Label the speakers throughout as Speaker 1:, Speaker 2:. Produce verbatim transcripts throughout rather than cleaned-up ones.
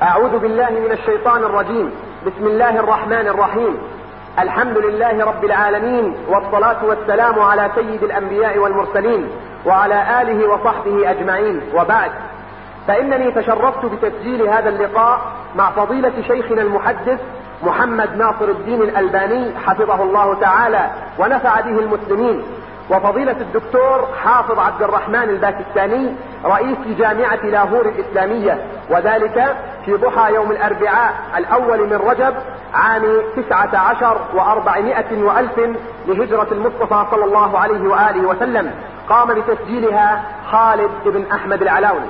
Speaker 1: أعوذ بالله من الشيطان الرجيم. بسم الله الرحمن الرحيم. الحمد لله رب العالمين، والصلاة والسلام على سيد الأنبياء والمرسلين وعلى آله وصحبه أجمعين، وبعد، فإنني تشرفت بتسجيل هذا اللقاء مع فضيلة شيخنا المحدث محمد ناصر الدين الألباني حفظه الله تعالى ونفع به المسلمين، وفضيلة الدكتور حافظ عبد الرحمن الباكستاني رئيس جامعة لاهور الإسلامية، وذلك في ضحى يوم الأربعاء الأول من رجب عام تسعة عشر وأربعمائة وألف لهجرة المصطفى صلى الله عليه وآله وسلم. قام بتسجيلها خالد بن أحمد العلاوني.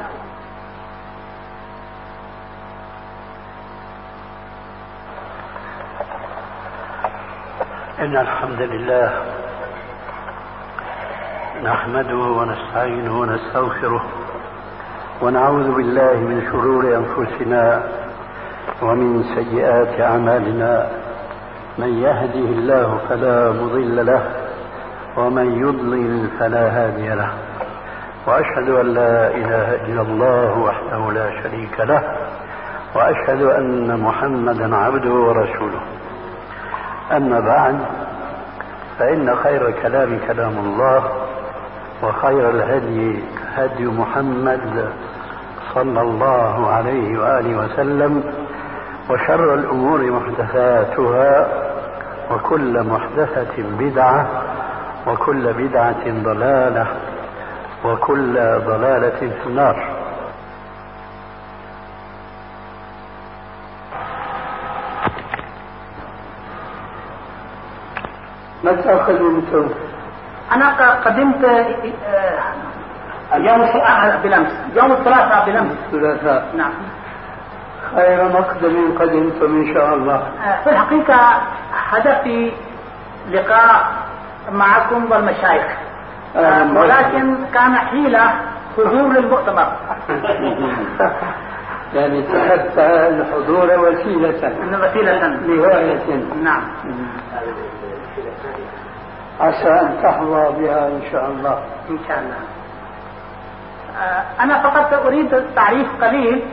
Speaker 2: إن الحمد لله نحمده ونستعينه ونستغفره ونعوذ بالله من شرور أنفسنا ومن سيئات أعمالنا. من يهده الله فلا مضل له ومن يضلل فلا هادي له، وأشهد أن لا إله إلا الله وحده لا شريك له، وأشهد أن محمدا عبده ورسوله. أما بعد، فإن خير الكلام كلام الله، وخير الهدي هدي محمد صلى الله عليه وآله وسلم، وشر الأمور محدثاتها، وكل محدثة بدعة، وكل بدعة ضلالة، وكل ضلالة في النار.
Speaker 3: متى قدمتم؟
Speaker 4: أنا قدمت يوم بالأمس، يوم الثلاثاء بالأمس.
Speaker 3: الثلاثاء،
Speaker 4: نعم.
Speaker 3: خير مقدم قدمتم إن شاء الله.
Speaker 4: في الحقيقة هدفي لقاء معكم والمشايخ، ولكن كان حيلة حضور للمؤتمر.
Speaker 3: يعني اتخذت الحضور وسيلة
Speaker 4: وسيلة
Speaker 3: لغاية.
Speaker 4: نعم.
Speaker 3: عسى أن تحظى بها إن شاء الله.
Speaker 4: إن شاء الله. أنا فقط أريد تعريف قليل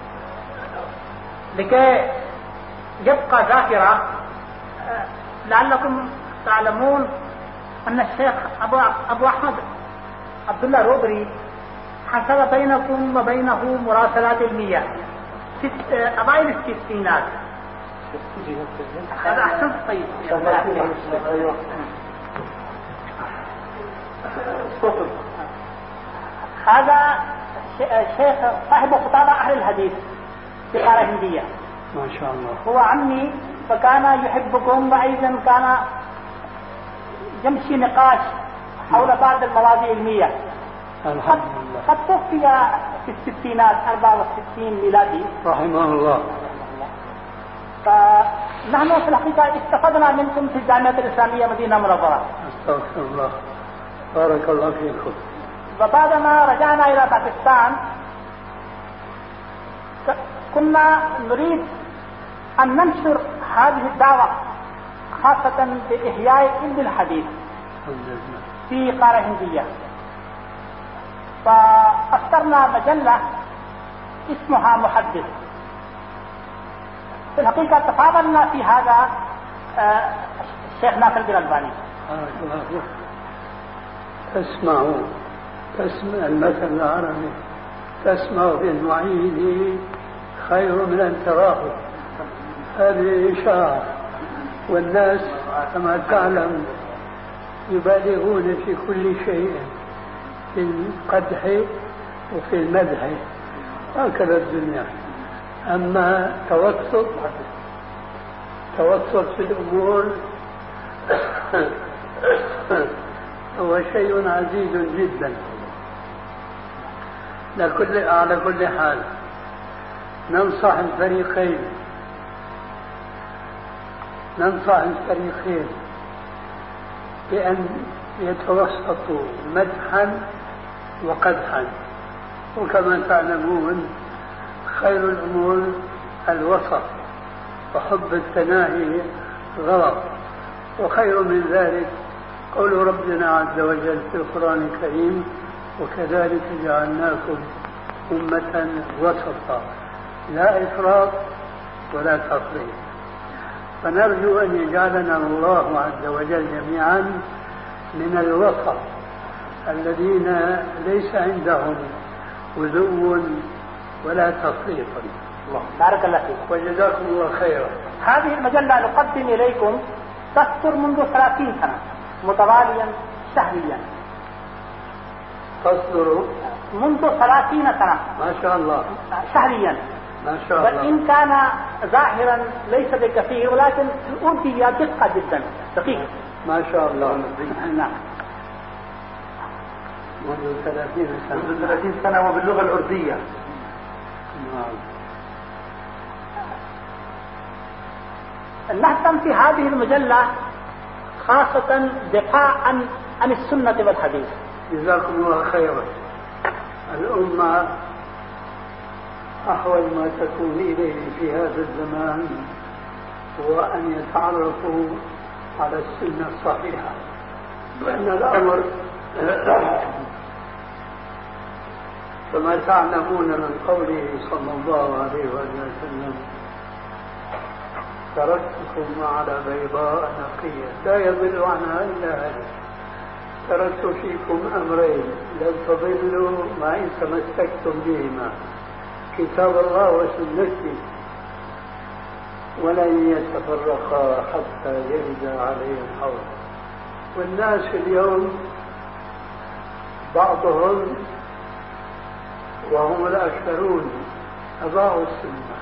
Speaker 4: لكي يبقى ذاكرة. لعلكم تعلمون أن الشيخ أبو, أبو أحمد عبد الله روبري حصل بينكم وبينه مراسلات علمية في أوائل الستينات. هذا أحسن. طيب. هذا شيخ صاحب خطابة أهل الحديث في القارة الهندية،
Speaker 3: ما شاء الله.
Speaker 4: هو عمي، فكان يحبكم، وأيضا كان يمشي نقاش حول بعض المواضيع العلمية.
Speaker 3: الحمد لله.
Speaker 4: قد توفي في الستينات أربعة وستين ميلادي
Speaker 3: رحمه الله.
Speaker 4: فنحن في الحقيقة استفدنا منكم في الجامعة الإسلامية مدينة منورة.
Speaker 3: استغفر الله. بارك الله فيكم.
Speaker 4: وبعدما رجعنا إلى باكستان كنا نريد أن ننشر هذه الدعوة، خاصة بإحياء علم الحديث في قارة هندية. فأصدرنا مجلة اسمها محدث. في الحقيقة تفاعلنا في هذا الشيخ ناصر الدين الألباني.
Speaker 3: تسمعوا تسمع المثل العربي: تسمع في المعيد خير من أن تراه. هذه إشاعة، والناس كما تعلم يبالغون في كل شيء، في القدح وفي المدح، هكذا الدنيا. أما توسط توسط في الأمور هو شيء عزيز جدا. لكل على كل حال ننصح الفريقين ننصح الفريقين بأن يتوسطوا مدحا وقدحا، وكما تعلمون خير الأمور الوسط، وحب التناهي غلط، وخير من ذلك قول ربنا عز وجل في القرآن الكريم: وكذلك جعلناكم أمة وسطا لا إفراط ولا تفريط. فنرجو أن يجعلنا الله عز وجل جميعا من الوسط الذين ليس عندهم غلو ولا تفريط.
Speaker 4: بارك الله فيك
Speaker 3: وجزاكم الله خيرا.
Speaker 4: هذه المجلة نقدم إليكم تصدر منذ ثلاثين سنة متواليا شهريا.
Speaker 3: تصدر
Speaker 4: منذ ثلاثين سنة
Speaker 3: ما شاء الله
Speaker 4: شهريا
Speaker 3: ما شاء الله.
Speaker 4: وإن كان ظاهرا ليس بكثير ولكن الأردية دقة جدا دقيقة
Speaker 3: ما شاء الله.
Speaker 4: نعم
Speaker 3: منذ ثلاثين سنة
Speaker 1: منذ ثلاثين سنة وباللغة الأردية.
Speaker 3: نعم.
Speaker 4: نهتم في هذه المجلة خاصة دفاعا عن السنة والحديث.
Speaker 3: جزاكم الله خيرا. الأمة أحوج ما تكون إليه في هذا الزمان هو أن يتعرفوا على السنة الصحيحة، لأن الأمر كما تعلمون من قوله صلى الله عليه وسلم: تركتكم على بيضاء نقية لا يضل عنها إلا هذا. تركت فيكم أمرين لن تضلوا ما إن تمسكتم بهما: كتاب الله وسنتي، ولن يتفرقا حتى يرد عليه الحوض. والناس اليوم بعضهم وهم الأكثرون أضاعوا السنة،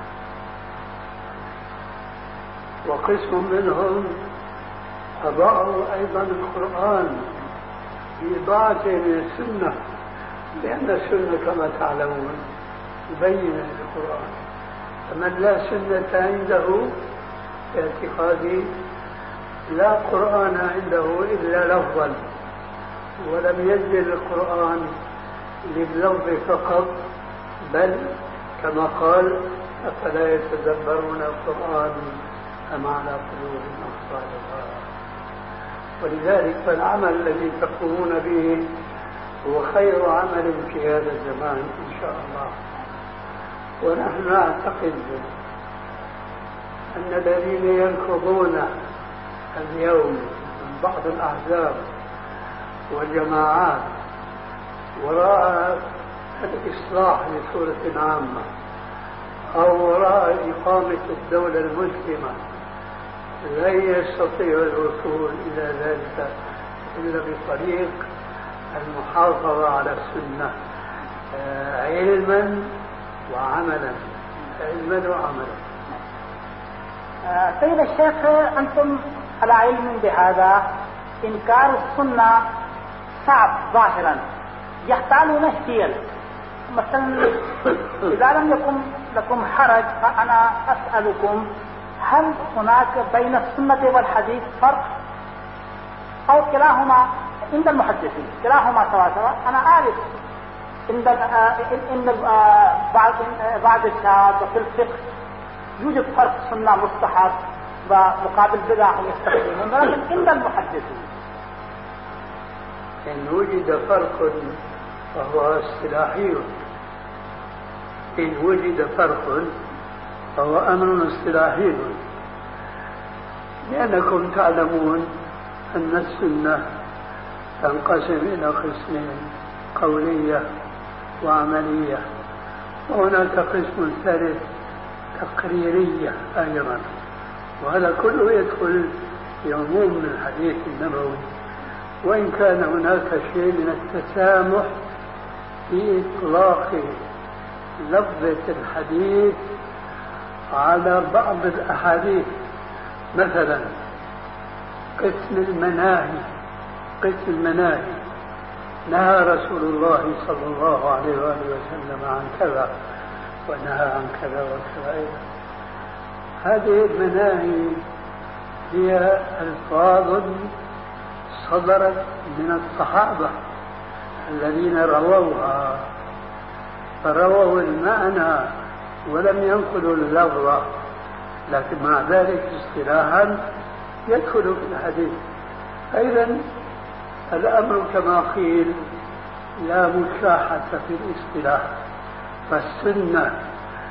Speaker 3: وقسم منهم أضاعوا أيضا القرآن بإضاعته من السنة، لأن السنة كما تعلمون مبينة للقرآن. فمن لا سنة عنده في اعتقادي لا قرآن عنده إلا لفظا، ولم ينزل القرآن لللفظ فقط، بل كما قال: أفلا يتدبرون القرآن أم على قلوب أقفالها. ولذلك فالعمل الذي تقومون به هو خير عمل في هذا الزمان إن شاء الله. ونحن نعتقد أن الذين ينكضون اليوم من بعض الأحزاب والجماعات وراء الإصلاح لصورة عامة أو وراء إقامة الدولة المسلمة لن يستطيعوا الوصول إلى ذلك إلا بطريق المحافظة على السنة علما وعملا، علما وعملا.
Speaker 4: سيد الشيخ، أنتم على علم بهذا. إنكار السنة صعب ظاهرا، يحتاجون كثير. مثلا إذا لم يكن لكم حرج فأنا أسألكم: هل هناك بين السنة والحديث فرق أو كلاهما عند المحدثين كلاهما سواء سواء؟ أنا أعرف عند إن بعض بعض الشهاد وفي الفقه يوجد فرق سنة مستحب ومقابل بدعة يستخدمون، ولكن عند المحدثين
Speaker 3: إن وجد فرق فهو اصطلاحي. إن وجد فرق فهو أمر اصطلاحي، لأنكم تعلمون أن السنة تنقسم إلى قسمين: قولية وعملية، وهناك قسم ثالث تقريرية أيضا، وهذا كله يدخل في عموم الحديث النبوي، وإن كان هناك شيء من التسامح في إطلاق لفظة الحديث على بعض الأحاديث. مثلا قسم المناهي قسم المناهي نهى رسول الله صلى الله عليه وآله وسلم عن كذا ونهى عن كذا وكذا أيضا. هذه المناهي هي ألفاظ صدرت من الصحابة الذين رووها، فرووا المعنى ولم ينقلوا اللفظ، لكن مع ذلك اصطلاحا يدخل في الحديث. أيضا الأمر كما قيل لا مشاحة في الاصطلاح، فالسنة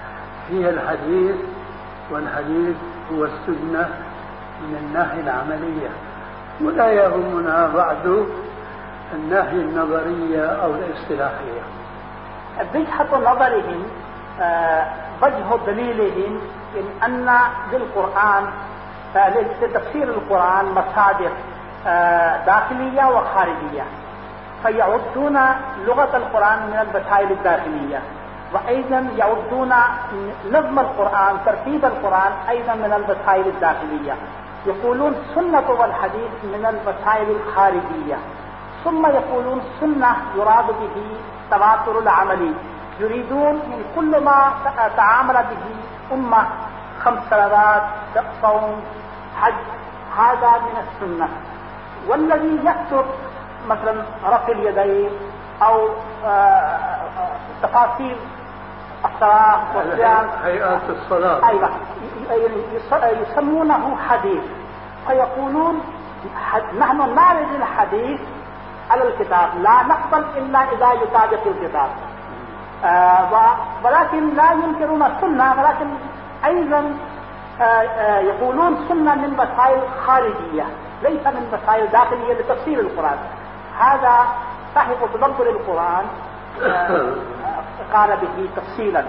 Speaker 3: هي الحديث، والحديث هو السنة من الناحية العملية، ولا يهمنا بعد الناحية النظرية أو الاصطلاحية.
Speaker 4: وجهة نظرهم وجه دليلهم إن أن للقرآن لتفسير القرآن مصادر داخلية وخارجية، فيعدون لغة القرآن من المسائل الداخلية، وأيضا يعدون نظم القرآن ترتيب القرآن أيضا من المسائل الداخلية. يقولون السنة والحديث من المسائل الخارجية، ثم يقولون السنة يراد به تواتر العملي، يريدون من كل ما تعامل به أمة خمس صلوات صوم حج هذا من السنة. والذي يكتب مثلا رفع اليدين أو تفاصيل الصلاة والصيام
Speaker 3: هيئات الصلاة
Speaker 4: أيوة يسمونه حديث، فيقولون نحن نعرض الحديث على الكتاب، لا نقبل إلا إذا يطابق الكتاب، آه ولكن لا ينكرون السنة، ولكن أيضا آه آه يقولون سنة من مسائل خارجية ليس من مسائل داخلية لتفسير القرآن. هذا صاحب تدبر القرآن آه قال به تفصيلا.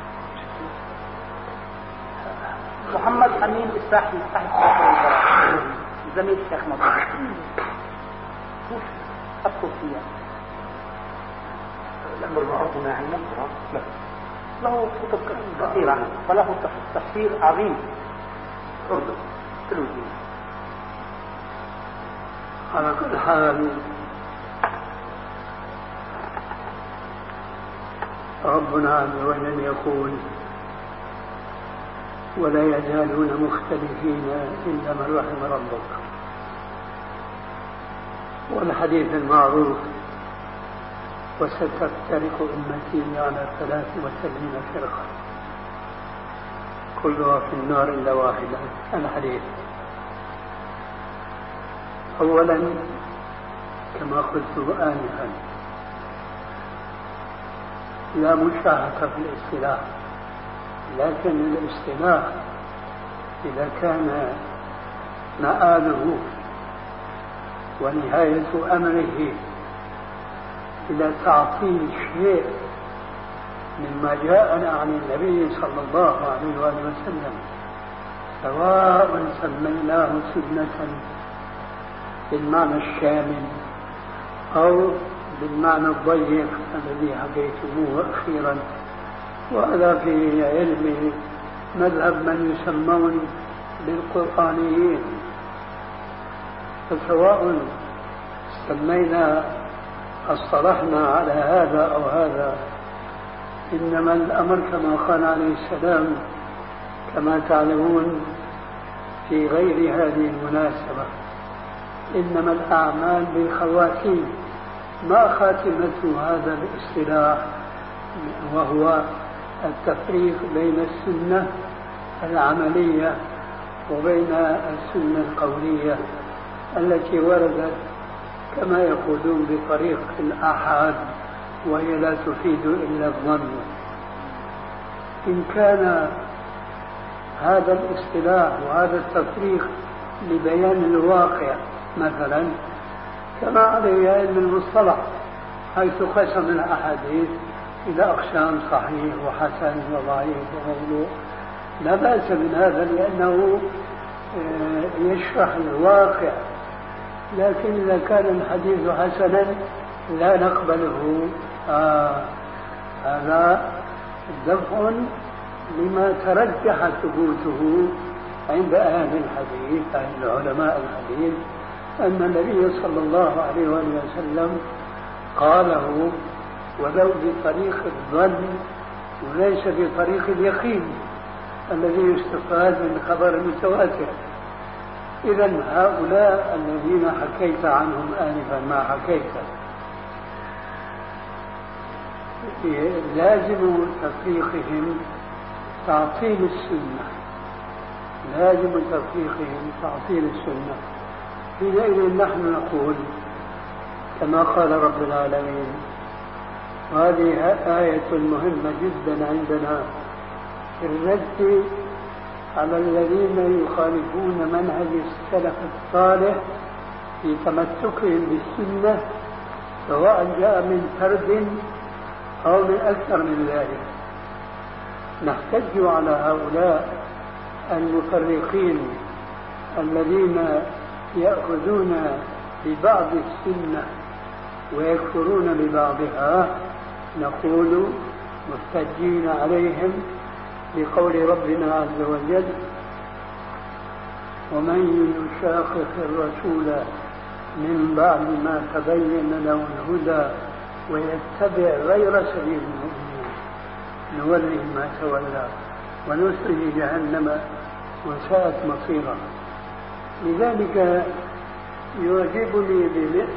Speaker 4: محمد أمين إسرائيل صاحب القرآن زميل الشيخ مصر أذكر فيها
Speaker 1: الأمر بالمعروف والنهي عن المنكر
Speaker 4: له كتب كثيرة وله تفسير عظيم.
Speaker 3: على كل حال ربنا عز وجل يقول ولا يزالون مختلفين إلا من رحم ربك، والحديث المعروف وستفترق أمتي على ثلاث وسبعين فرقة كلها في النار إلا واحدة. الحديث أولا كما قلت آنفا لا مشاهدة في الاصطلاح، لكن الاصطلاح إذا كان مآله ونهاية أمره إلى تعطيل شيء مما جاءنا عن النبي صلى الله عليه وآله وسلم، سواء سميناه سنة بالمعنى الشامل أو بالمعنى الضيق الذي حكيتموه أخيرا، وهذا في علم مذهب من يسمون بالقرآنيين، فسواء سمينا اصطلحنا على هذا أو هذا، إنما الأمر كما قال عليه السلام كما تعلمون في غير هذه المناسبة إنما الأعمال بالخواتيم، ما خاتمة هذا الاصطلاح وهو التفريق بين السنة العملية وبين السنة القولية التي وردت كما يقولون بطريق الآحاد وهي لا تفيد إلا الظن. إن كان هذا الاصطلاح وهذا التفريق لبيان الواقع مثلا كما عليه علم المصطلح حيث قسم الأحاديث إلى أقسام صحيح وحسن وضعيف وموضوع، لا بأس من هذا لأنه يشرح الواقع، لكن إذا كان الحديث حسنا لا نقبله. آه هذا دفع لما ترجح ثبوته عند أهل الحديث عند علماء الحديث أن النبي صلى الله عليه وسلم قاله ولو بطريق الظن وليس بطريق اليقين الذي يستفاد من خبر المتواتر. إذن هؤلاء الذين حكيت عنهم آنفا ما حكيت لازم تفريقهم تعطيل السنة، لازم تفريقهم تعطيل السنة. حينئذ نحن نقول كما قال رب العالمين، وهذه آية مهمة جدا عندنا في الرد على الذين يخالفون منهج السلف الصالح في تمسكهم بالسنة، سواء جاء من فرد أو من أكثر من ذلك. نحتج على هؤلاء المفرقين الذين يأخذون ببعض السنة ويكفرون ببعضها، نقول محتجين عليهم بقول ربنا عز وجل: ومن يشاقق الرسول من بعد ما تبين له الهدى ويتبع غير سبيل المؤمنين نوله ما تولى ونصله جهنم وساءت مصيرا. لذلك يعجبني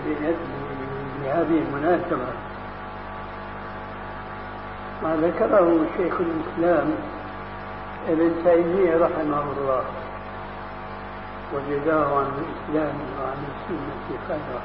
Speaker 3: بهذه المناسبة ما ذكره شيخ الإسلام ابن تيمية رحمه الله وجزاه عن الإسلام وعن السنة خيرا،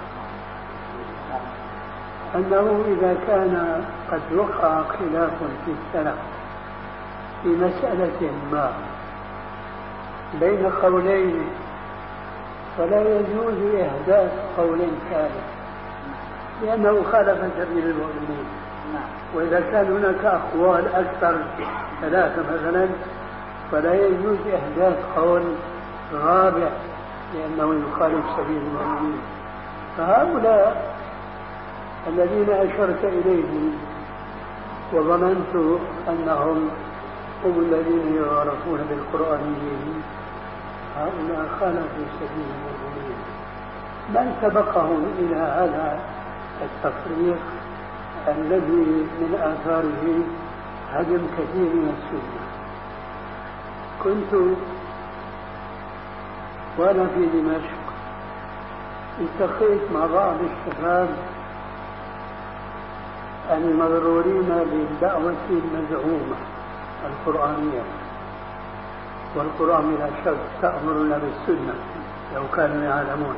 Speaker 3: أنه إذا كان قد وقع خلاف في السلف في مسألة ما بين قولين، فلا يجوز إحداث قول ثالث لأنه خالف سبيل المؤمنين. وإذا كان هناك أقوال أكثر ثلاثة مثلا، فلا يجوز إحداث قول رابع لأنه يخالف سبيل المؤمنين. فهؤلاء الذين أشرت إليهم وظننت أنهم هم الذين يعرفون بالقرآنيين، هؤلاء خالفوا سبيل المؤمنين. من سبقهم إلى هذا التفريق الذي من آثاره هدم كثير من السنة؟ كنت وأنا في دمشق التقيت مع بعض الشباب المغرورين بالدعوة المزعومة القرآنية، والقرآن بلا شك تأمرنا بالسنة لو كانوا يعلمون.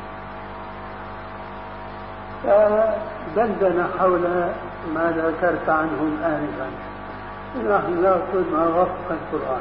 Speaker 3: فدندن حول ما ذكرت عنهم آنفا، نحن نأخذ ما وفق القرآن.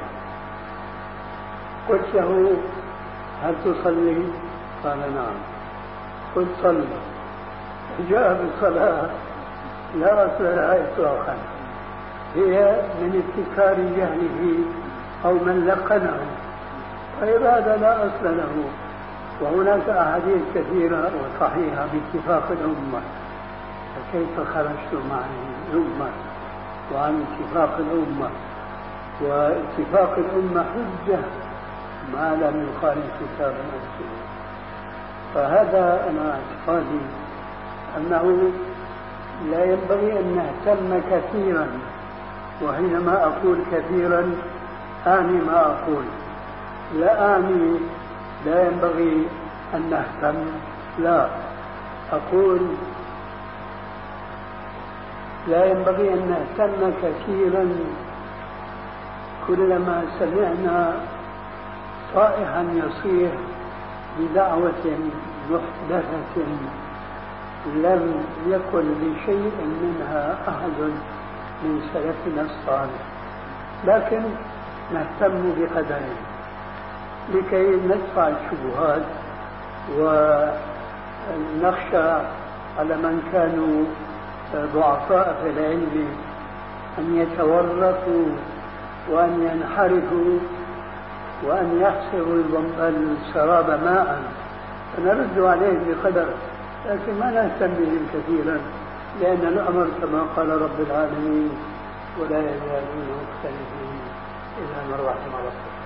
Speaker 3: قلت له: هل تصلي؟ قال: نعم. قلت: صلي. جاء بالصلاة لا أصل لها إطلاقا، هي من ابتكار جهله أو من لقنه، فهذا لا أصل له. وهناك أحاديث كثيرة وصحيحة باتفاق الأمة، فكيف خرجت عن الأمة وعن اتفاق الأمة؟ واتفاق الأمة حجة ما لم يخالف كتاب السنة. فهذا أنا اعتقادي أنه لا ينبغي أن نهتم كثيرا، وحينما أقول كثيرا أعني ما أقول، لا أعني لا ينبغي أن نهتم، لا، أقول لا ينبغي أن نهتم كثيرا كلما سمعنا صائحا يصيح بدعوة محدثة لم يكن لشيء منها أحد من سلفنا الصالح، لكن نهتم بقدره لكي ندفع الشبهات ونخشى على من كانوا ضعفاء في العلم أن يتورطوا وأن ينحرفوا وأن يحسروا السراب ماء، فنرد عليهم بقدر، لكن ما نهتم بهم كثيرا، لأن الأمر كما قال رب العالمين: ولا يزالون مختلفين إلا من رحم ربك.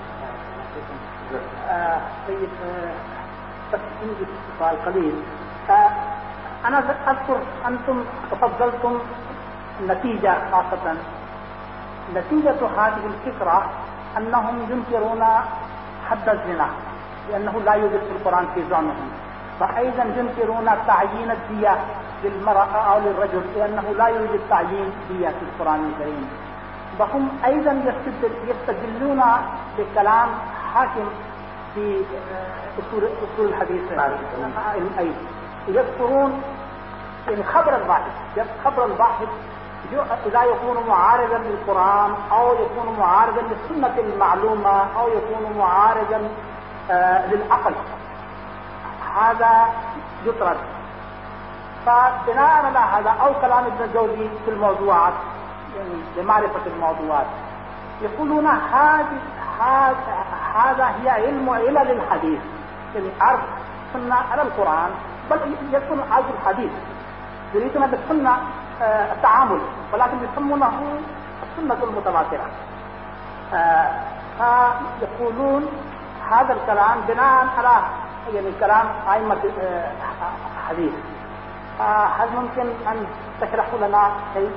Speaker 4: طيب، بس عندي سؤال قليل. آه أنا أذكر أنتم تفضلتم النتيجة، خاصة نتيجة هذه الفكرة أنهم ينكرون حد الزنا لأنه لا يوجد في القرآن في زعمهم، فأيضا ينكرون تعيين الدية للمرأة أو للرجل لأنه لا يوجد تعيين دية في القرآن الكريم. فهم أيضا يستدلون بكلام حاكم في أصول الحديث، أي يذكرون إن خبر الباحث خبر الباحث إذا يكون معارضا للقرآن أو يكون معارضا للسنة المعلومة أو يكون معارضا آه للعقل هذا يطرد. فبناء على هذا أو كلام ابن الجوزي في الموضوعات يعني لمعرفة الموضوعات يقولون هذه هذا هي علم علل الحديث، يعني عرض السنة على القرآن بل يكون عرض الحديث يريدون بالسنة آه التعامل ولكن يسمونه السنة المتواترة. آه فيقولون هذا الكلام بناء على يعني كلام أئمة آه حديث. آه هل ممكن أن تشرحوا لنا شيء؟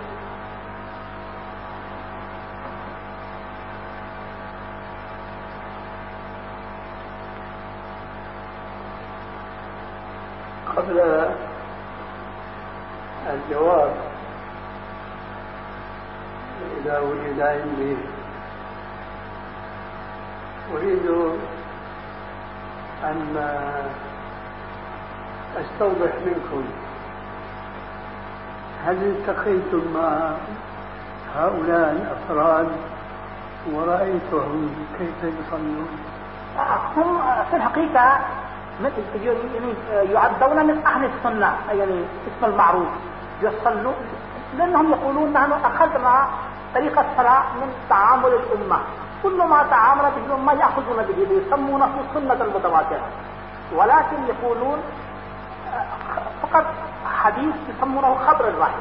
Speaker 3: قبل الجواب إذا وجد عندي أريد أن أستوضح منكم هل التقيتم مع هؤلاء الأفراد ورأيتهم كيف يصلون؟
Speaker 4: هم في الحقيقة يعدون من أهل السنة يعني اسم المعروف يصلون لأنهم يقولون نحن أخذنا طريقة الصلاة من تعامل الأمة، كل ما تعاملت الأمة يأخذون به يسمونه السنة المتواترة، ولكن يقولون فقط حديث يسمونه خبر الرحم.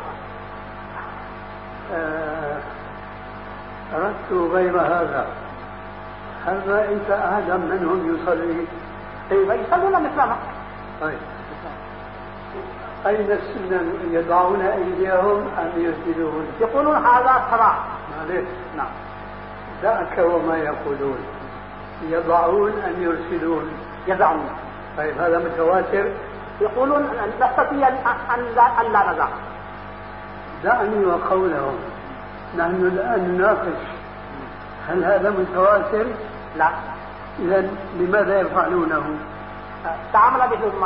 Speaker 3: أردت غير هذا، هل رأيت أحدا منهم يصلي؟
Speaker 4: يصلون مثلنا.
Speaker 3: طيب أين السنة؟ يضعون أيديهم أم يسجدون؟
Speaker 4: يقولون هذا صلاة.
Speaker 3: معلش نعم ذاك وما يقولون يضعون أم يرسلون؟
Speaker 4: يضعون.
Speaker 3: طيب هذا متواتر؟
Speaker 4: يقولون نستطيع أن لا, أن لا نضع.
Speaker 3: دعني وقولهم، نحن الآن نناقش هل هذا متواتر؟
Speaker 4: لا.
Speaker 3: إذا لماذا يفعلونه؟
Speaker 4: تعامل به الأمة.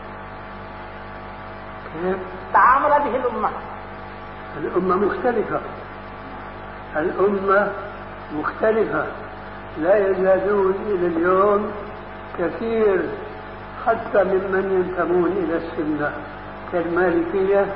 Speaker 3: كيف؟
Speaker 4: تعامل به الأمة.
Speaker 3: الأمة مختلفة، الأمة مختلفة، لا يزالون إلى اليوم كثير حتى ممن ينتمون إلى السنة كالمالكية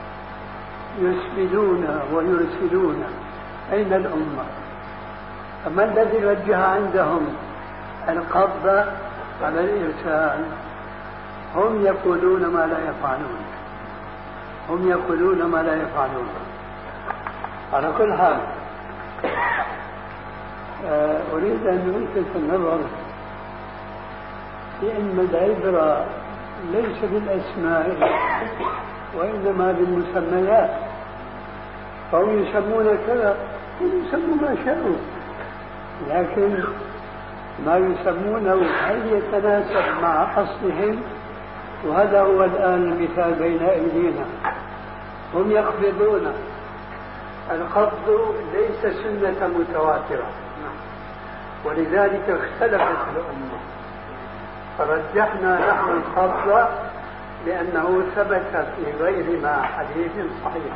Speaker 3: يسجدون ويرسلون. أين الأمة؟ فما الذي وجه عندهم القبض على الإرسال؟ هم يقولون ما لا يفعلون، هم يقولون ما لا يفعلون. على كل حال أريد أن ألفت النظر بأن العبرة ليس بالأسماء وإنما بالمسميات، فهم يسمون كذا ويسمون ما شاءوا، لكن ما يسمونه هل يتناسب مع أصلهم؟ وهذا هو الآن المثال بين أيدينا. هم يقبضون، القبض ليس سنة متواترة، ولذلك اختلفت الأمة، فرجحنا نحن القبض لأنه ثبت في غير ما حديث صحيح.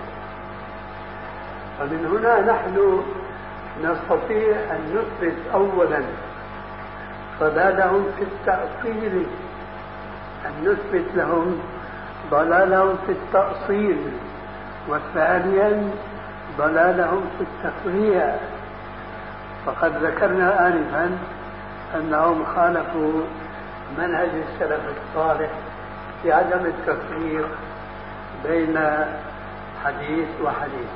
Speaker 3: فمن هنا نحن نستطيع أن نثبت أولا ضلالهم في التأصيل، أن نثبت لهم ضلالهم في التأصيل، وثانيا ضلالهم في التفريع. فقد ذكرنا آنفا أنهم خالفوا منهج السلف الصالح في عدم التفريق بين حديث وحديث،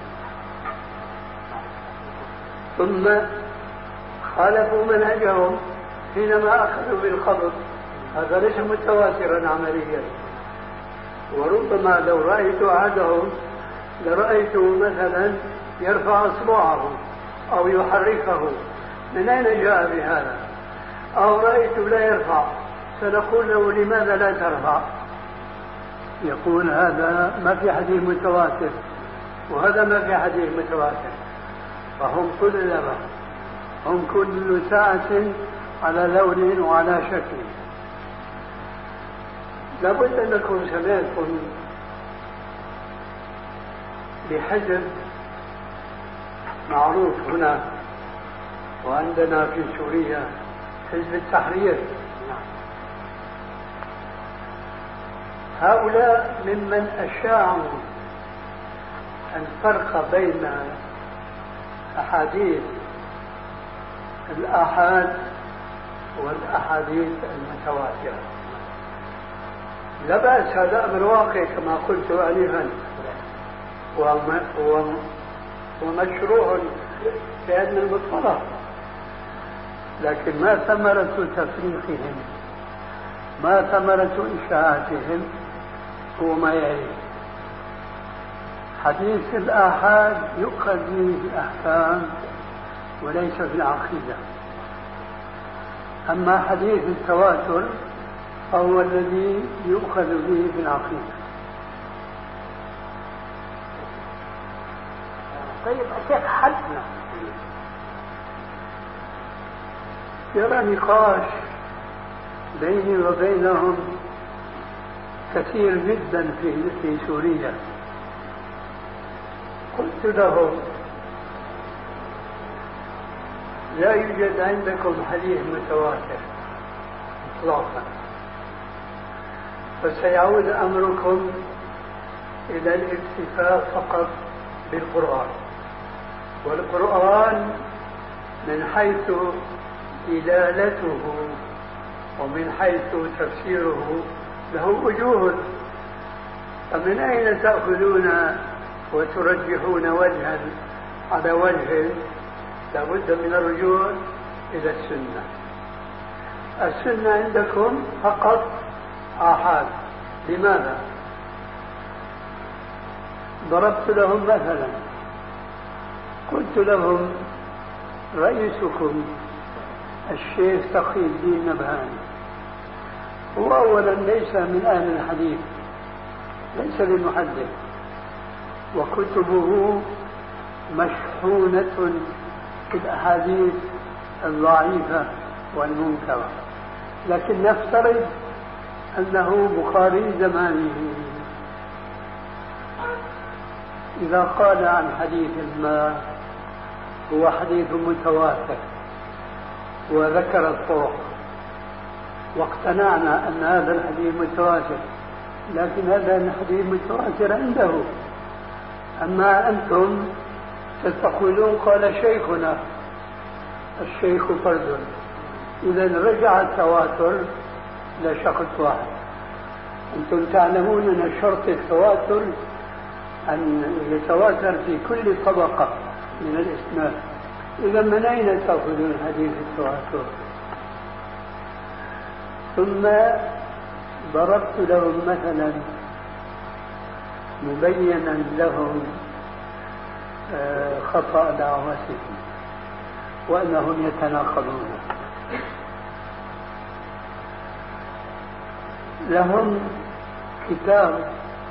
Speaker 3: ثم خالفوا منهجهم حينما أخذوا بالقبض، هذا ليس متواترا عمليا. وربما لو رأيت أحدهم لرأيته مثلا يرفع أصبعه أو يحركه، من أين جاء بهذا؟ أو رأيته لا يرفع، سنقول له لماذا لا ترفع؟ يقول هذا ما في حديث متواتر وهذا ما في حديث متواتر. فهم كلما هم كل ساعة على لون وعلى شكل. لابد أنكم سمعتم بحجب معروف هنا وعندنا في سوريا حزب التحرير. هؤلاء ممن أشاعوا الفرق بين أحاديث الآحاد والأحاديث المتواترة. لا بأس، هذا أمر واقع كما قلت آنفا ومشروع في علم المصطلح، لكن ما ثمرة تفريقهم، ما ثمرة إشاعتهم هو ما يلي. حديث الآحاد يؤخذ به في الأحكام وليس في العقيدة، أما حديث التواتر فهو الذي يؤخذ به في العقيدة.
Speaker 4: طيب الشيخ حدنا
Speaker 3: يرى نقاش بيني وبينهم كثير جدا في في سوريا. قلت لهم لا يوجد عندكم حديث متواتر إطلاقا، فسيعود أمركم إلى الاكتفاء فقط بالقرآن، والقرآن من حيث دلالته ومن حيث تفسيره له وجوه، فمن أين تأخذون وترجحون وجها على وجه؟ لابد من الرجوع إلى السنة. السنة عندكم فقط آحاد. لماذا؟ ضربت لهم مثلا، قلت لهم رئيسكم الشيخ تقي الدين نبهاني هو أولا ليس من أهل الحديث، ليس بمحدث، وكتبه مشحونة بالأحاديث الضعيفة والمنكرة، لكن نفترض أنه بخاري زمانه، إذا قال عن حديث ما هو حديث متواتر وذكر الطرق واقتنعنا أن هذا الحديث متواتر، لكن هذا الحديث متواتر عنده، أما أنتم ستقولون قال شيخنا، الشيخ فرد. إذا رجع التواتر لشخص واحد. أنتم تعلمون أن شرط التواتر أن يتواتر في كل طبقة من الإسناد. إذا من أين تأخذون حديث التواتر؟ ثم ضربت لهم مثلا مبينا لهم خطأ دعوتهم وأنهم يتناقضون. لهم كتاب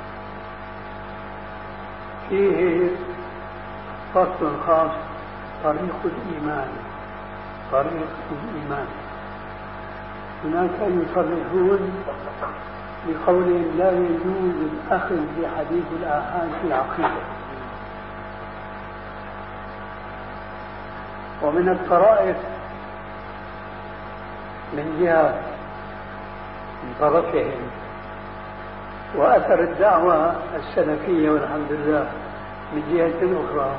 Speaker 3: فيه فصل خاص طريق الإيمان، طريق الإيمان. هناك يصرحون بقولهم لا يجوز الأخذ بحديث الآحاد في العقيدة. ومن الطرائف من جهة من طرفهم وأثر الدعوة السلفية والحمد لله من جهة أخرى،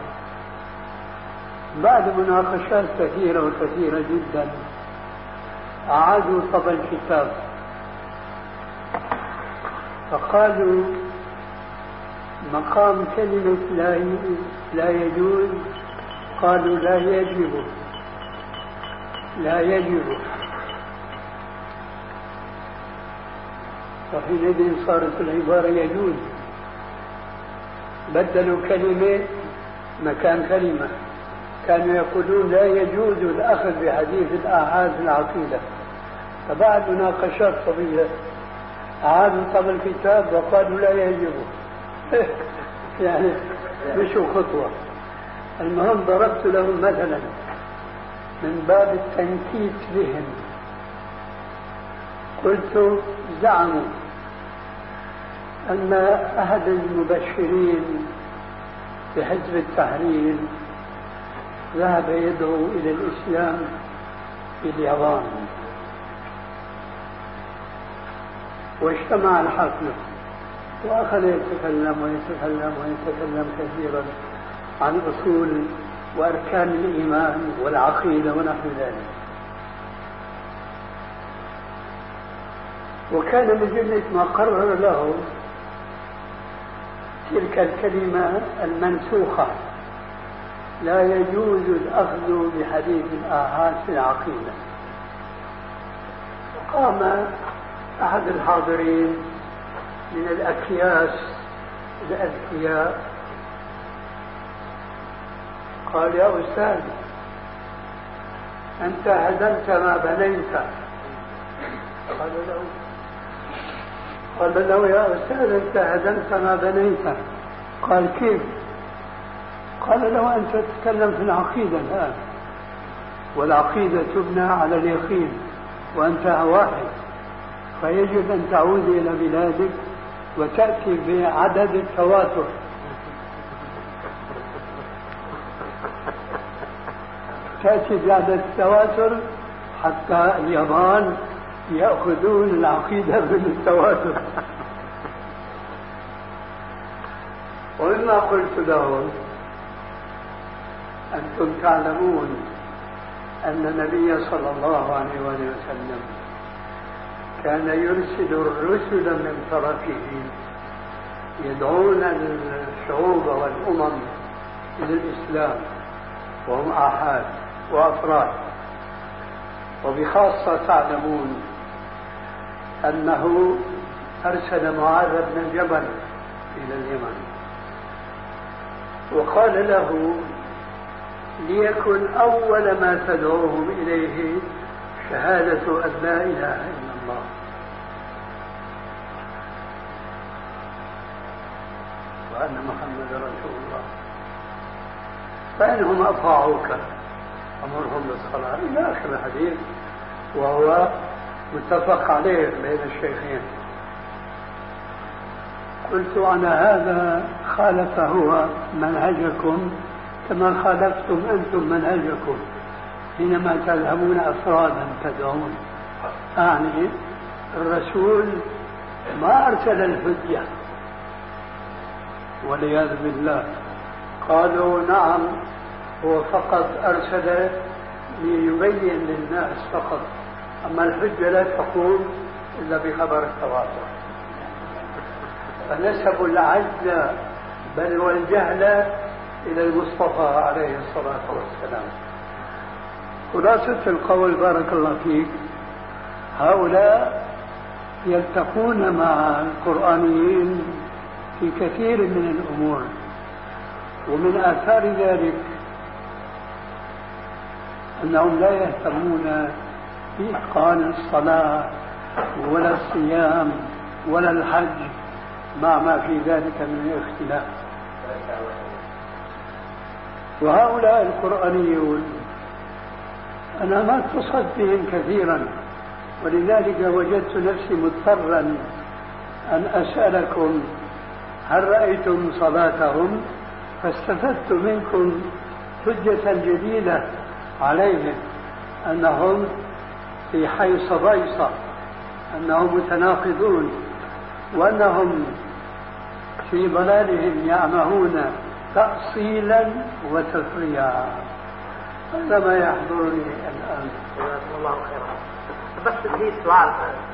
Speaker 3: بعد مناقشات كثيرة وكثيرة جدا أعادوا طبع الكتاب، فقالوا مقام كلمة لا لا يجوز قالوا لا يجب، لا يجب. فحينئذ صارت العبارة يجوز، بدلوا كلمة مكان كلمة. كانوا يقولون لا يجوز الأخذ بحديث الآحاد في العقيدة، فبعد مناقشات طويلة أعادوا طبع الكتاب وقالوا لا يجب. يعني مشوا خطوة. المهم ضربت لهم مثلا من باب التنكيت بهم، قلت زعموا أن أحد المبشرين بحزب التحرير ذهب يدعو إلى الإسلام في اليابان، واجتمع الحفل وأخذ يتكلم ويتكلم ويتكلم كثيرا عن أصول وأركان الإيمان والعقيدة ونحو ذلك. وكان من جملة ما قرر له تلك الكلمة المنسوخة: لا يجوز الأخذ بحديث الآحاد في العقيدة. وقام أحد الحاضرين من الأكياس الأذكياء قال: يا أستاذ، أنت هدمت ما بنيت. قال له قال له يا أستاذ أنت هدمت ما بنيت. قال: كيف؟ قال له: أنت تتكلم في العقيدة الآن، والعقيدة تبنى على اليقين، وأنت واحد، فيجب أن تعود إلى بلادك وتأتي بعدد التواتر. تأتي بعدد التواتر حتى اليابان يأخذون العقيدة بالتواتر. ومما قلت لهم: أنتم تعلمون أن النبي صلى الله عليه وسلم كان يرسل الرسل من طرفه يدعون الشعوب والأمم إلى الإسلام، وهم آحاد وأفراد. وبخاصة تعلمون أنه أرسل معاذ بن جبل إلى اليمن وقال له: ليكن أول ما تدعوهم إليه شهادة أن لا إله إلا الله. وأن محمد رسول الله، فإنهم أطاعوك أمرهم بالصلاة إلى آخر الحديث، وهو متفق عليه بين الشيخين. قلت: أنا هذا خالف هو منهجكم كما خالفتم أنتم منهجكم حينما تذهبون أفرادا تدعون. أعني الرسول ما أرسل الحجة، والعياذ بالله. قالوا: نعم، هو فقط أرسل ليبين للناس فقط، أما الحجة لا تقوم إلا بخبر التواطؤ. فنسبوا العجز بل والجهل إلى المصطفى عليه الصلاة والسلام. خلاصة القول بارك الله فيك: هؤلاء يلتقون مع القرآنيين في كثير من الأمور، ومن آثار ذلك أنهم لا يهتمون بإتقان الصلاة ولا الصيام ولا الحج مع ما في ذلك من الاختلاف. وهؤلاء القرآنيون أنا ما اتصلت بهم كثيرا، ولذلك وجدت نفسي مضطرا أن أسألكم: هل رأيتم صلاتهم؟ فاستفدت منكم حجة جديدة عليهم أنهم في حيص بيصة، أنهم متناقضون، وأنهم في ضلالهم يعمهون تأصيلا وتفريعا. هذا ما يحضرني الآن.
Speaker 4: جزاكم الله خيرا. بس لي سؤال: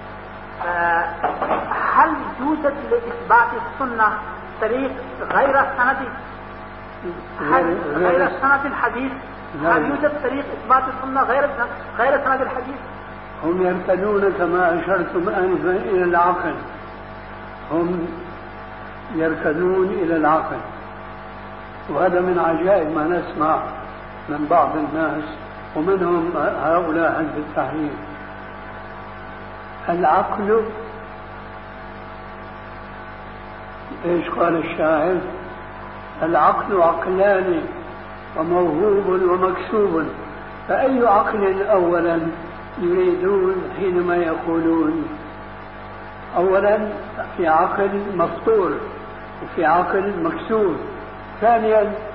Speaker 4: هل يوجد لإثبات السنة طريق غير السند؟ هل غير سند الحديث؟ هل يوجد طريق إثبات السنة غير غير سند الحديث؟
Speaker 3: هم يركنون كما أشرتم آنفا إلى العقل، هم يركنون إلى العقل، وهذا من عجائب ما نسمع من بعض الناس، ومنهم هؤلاء عند التحريف. العقل ايش قال الشاعر؟ العقل عقلان وموهوب ومكسوب، فأي عقل أولا يريدون حينما يقولون؟ أولا في عقل مفطور وفي عقل مكسور. ثانيا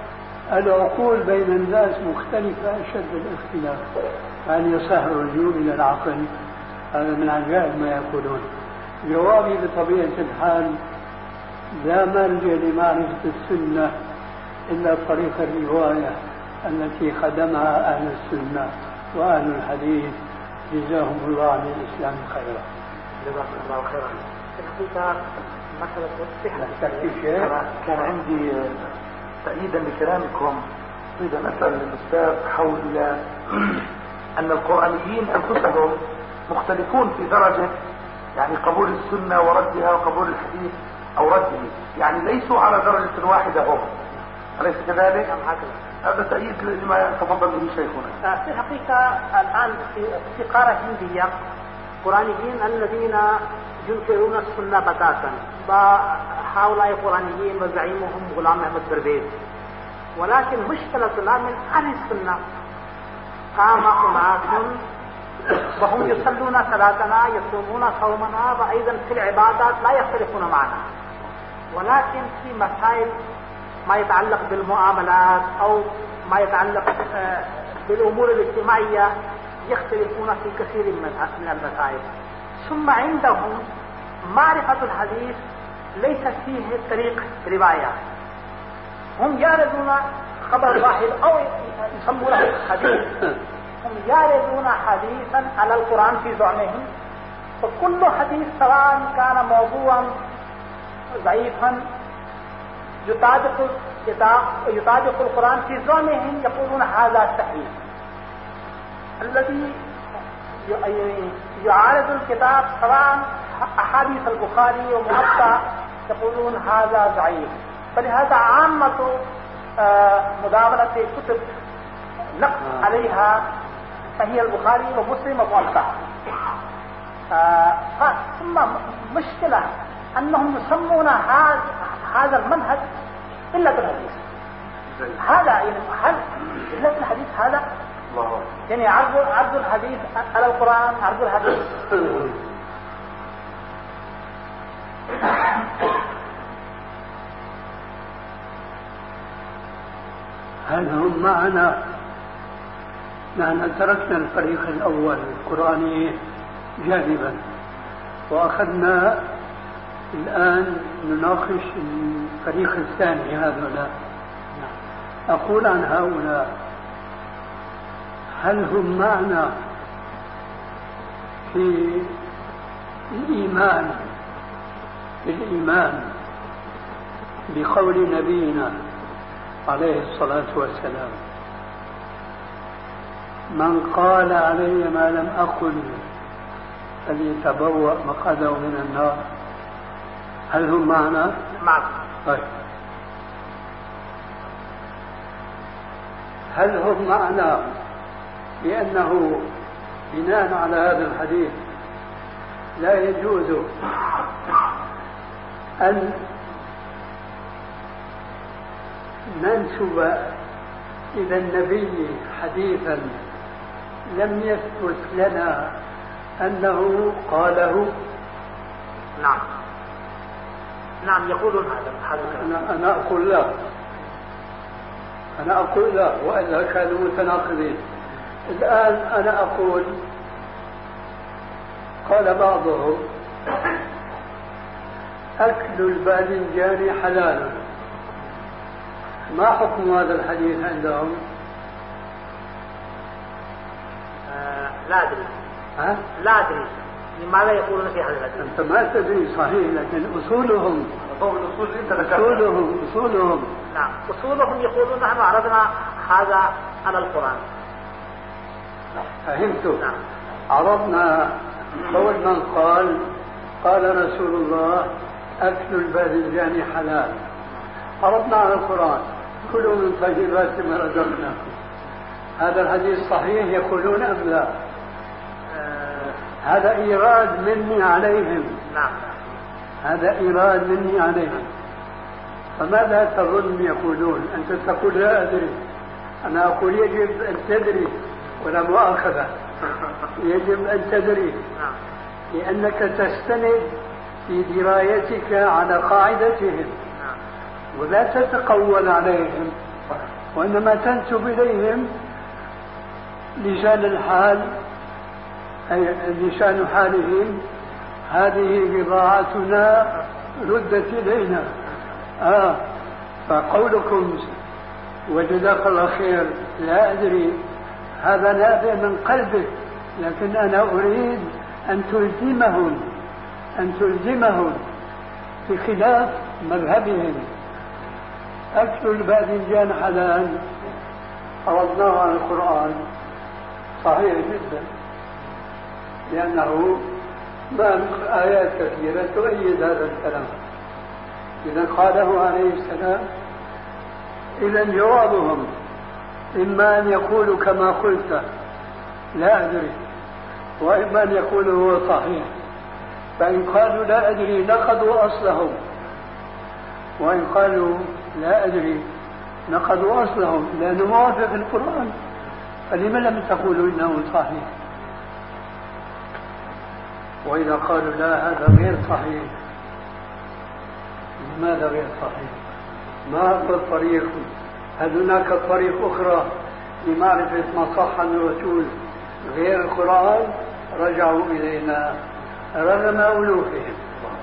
Speaker 3: العقول بين الناس مختلفة أشد الاختلاف، هل يصح الرجوع إلى العقل؟ هذا من عجائب ما يقولون. جوابي بطبيعة الحال لا ملجأ لمعرفة السنة إلا طريق الرواية التي خدمها أهل السنة وأهل الحديث جزاهم الله عن الإسلام خيرا.
Speaker 4: جزاكم الله خيرا. في الحقيقة مسألة
Speaker 5: الصحة كان عندي تأييدا لكلامكم أريد أن أسأل الأستاذ حول أن القرآنيين أنفسهم مختلفون في درجة يعني قبول السنة وردها وقبول الحديث أو رده، يعني ليسوا على درجة واحدة هم، أليس كذلك؟ هذا تأييد لما تفضل به شيخنا.
Speaker 4: في الحقيقة الآن في قارة هندية قرآنيين الذين ينكرون السنة بتاتا، هؤلاء القرآنيين وزعيمهم غلام أحمد درويش، ولكن مشكلتنا من أهل السنة قام أناس وهم يصلون صلاتنا يصومون صومنا وأيضا في العبادات لا يختلفون معنا، ولكن في مسائل ما يتعلق بالمعاملات أو ما يتعلق بالأمور الاجتماعية يختلفون في كثير من المسائل. ثم عندهم معرفة الحديث ليست فيه طريق رواية، هم يعرضون خبر واحد أو يسمونه حديث، هم يعرضون حديثا على القرآن في زعمهم، فكل حديث سواء كان موضوعا ضعيفا يطابق يطابق القرآن في زعمهم يقولون هذا صحيح. الذي يعارض الكتاب سواء أحاديث البخاري وموطأ يقولون هذا ضعيف. فلهذا عامة مداولة كتب نقد عليها فهي البخاري ومسلم وموطأ. ثم مشكلة أنهم يسمون هذا المنهج إلا بالحديث. هذا هل إلا بالحديث هذا؟ يعني عرض عرض الحديث على القرآن، عرض الحديث.
Speaker 3: هل هم معنا؟ نحن تركنا الفريق الأول القرآني جانبا وأخذنا الآن نناقش الفريق الثاني هذولا. أقول عن هؤلاء هل هم معنا في الإيمان الإيمان بقول نبينا عليه الصلاة والسلام من قال علي ما لم أقل فليتبوأ مقعده من النار؟ هل هم معنا؟
Speaker 4: معنا.
Speaker 3: طيب هل هم معنا لأنه بناء على هذا الحديث لا يجوز أن ننسب إلى النبي حديثا لم يثبت لنا أنه قاله؟
Speaker 4: نعم نعم يقولون هذا هذا
Speaker 3: أنا, أنا أقول لا أنا أقول لا وإلا كانوا متناقضين. الآن أنا أقول قال بعضهم أكل الباذنجان حلال، ما حكم هذا الحديث عندهم؟
Speaker 4: آه لا أدري.
Speaker 3: ها؟
Speaker 4: لا أدري لماذا يقولون في هذا الحديث؟
Speaker 3: أنت ما تدري صحيح، لكن أصولهم
Speaker 5: الأصول أنت
Speaker 3: أصولهم أصولهم
Speaker 4: نعم أصولهم يقولون نحن عرضنا هذا على القرآن.
Speaker 3: فهمتوا؟
Speaker 4: نعم.
Speaker 3: عرضنا قول من قال قال رسول الله أكل الباذنجان حلال، عرضنا على القرآن كلوا من طيبات ما رزقناكم. هذا الحديث صحيح يقولون أم لا؟
Speaker 4: آه
Speaker 3: هذا إيراد مني عليهم.
Speaker 4: نعم
Speaker 3: هذا إيراد مني عليهم. فماذا تظن يقولون؟ أنت تقول لا أدري، أنا أقول يجب أن تدري ولا مؤاخذة، يجب أن تدري لأنك تستند في درايتك على قاعدتهم ولا تتقول عليهم.
Speaker 6: وإنما تنسب إليهم لسان الحال، أي لسان حالهم: هذه بضاعتنا ردت إلينا. آه فقولكم وجزاك الله خير لا أدري هذا نابع من قلبك، لكن أنا أريد أن تلزمهم أن تلزمهم بخلاف مذهبهم. أكل الباذنجان حلال عرضناه عن القرآن صحيح جدا، لأنه ما آيات كثيرة تؤيد هذا الكلام. إذا قاله عليه السلام، إذا جوابهم إما أن يقولوا كما قلت لا أدري، وإما أن يقولوا هو صحيح. فإن قالوا لا أدري نقضوا أصلهم، وإن قالوا لا أدري نقضوا أصلهم، لأنه موافق القرآن. فلما لم تقولوا إنه صحيح؟ وإذا قالوا لا هذا غير صحيح، لماذا غير صحيح؟ ما هو الطريق؟ هل هناك طريق أخرى لمعرفة ما صح عن الرسول غير القرآن؟ رجعوا إلينا رغم ألوفهم.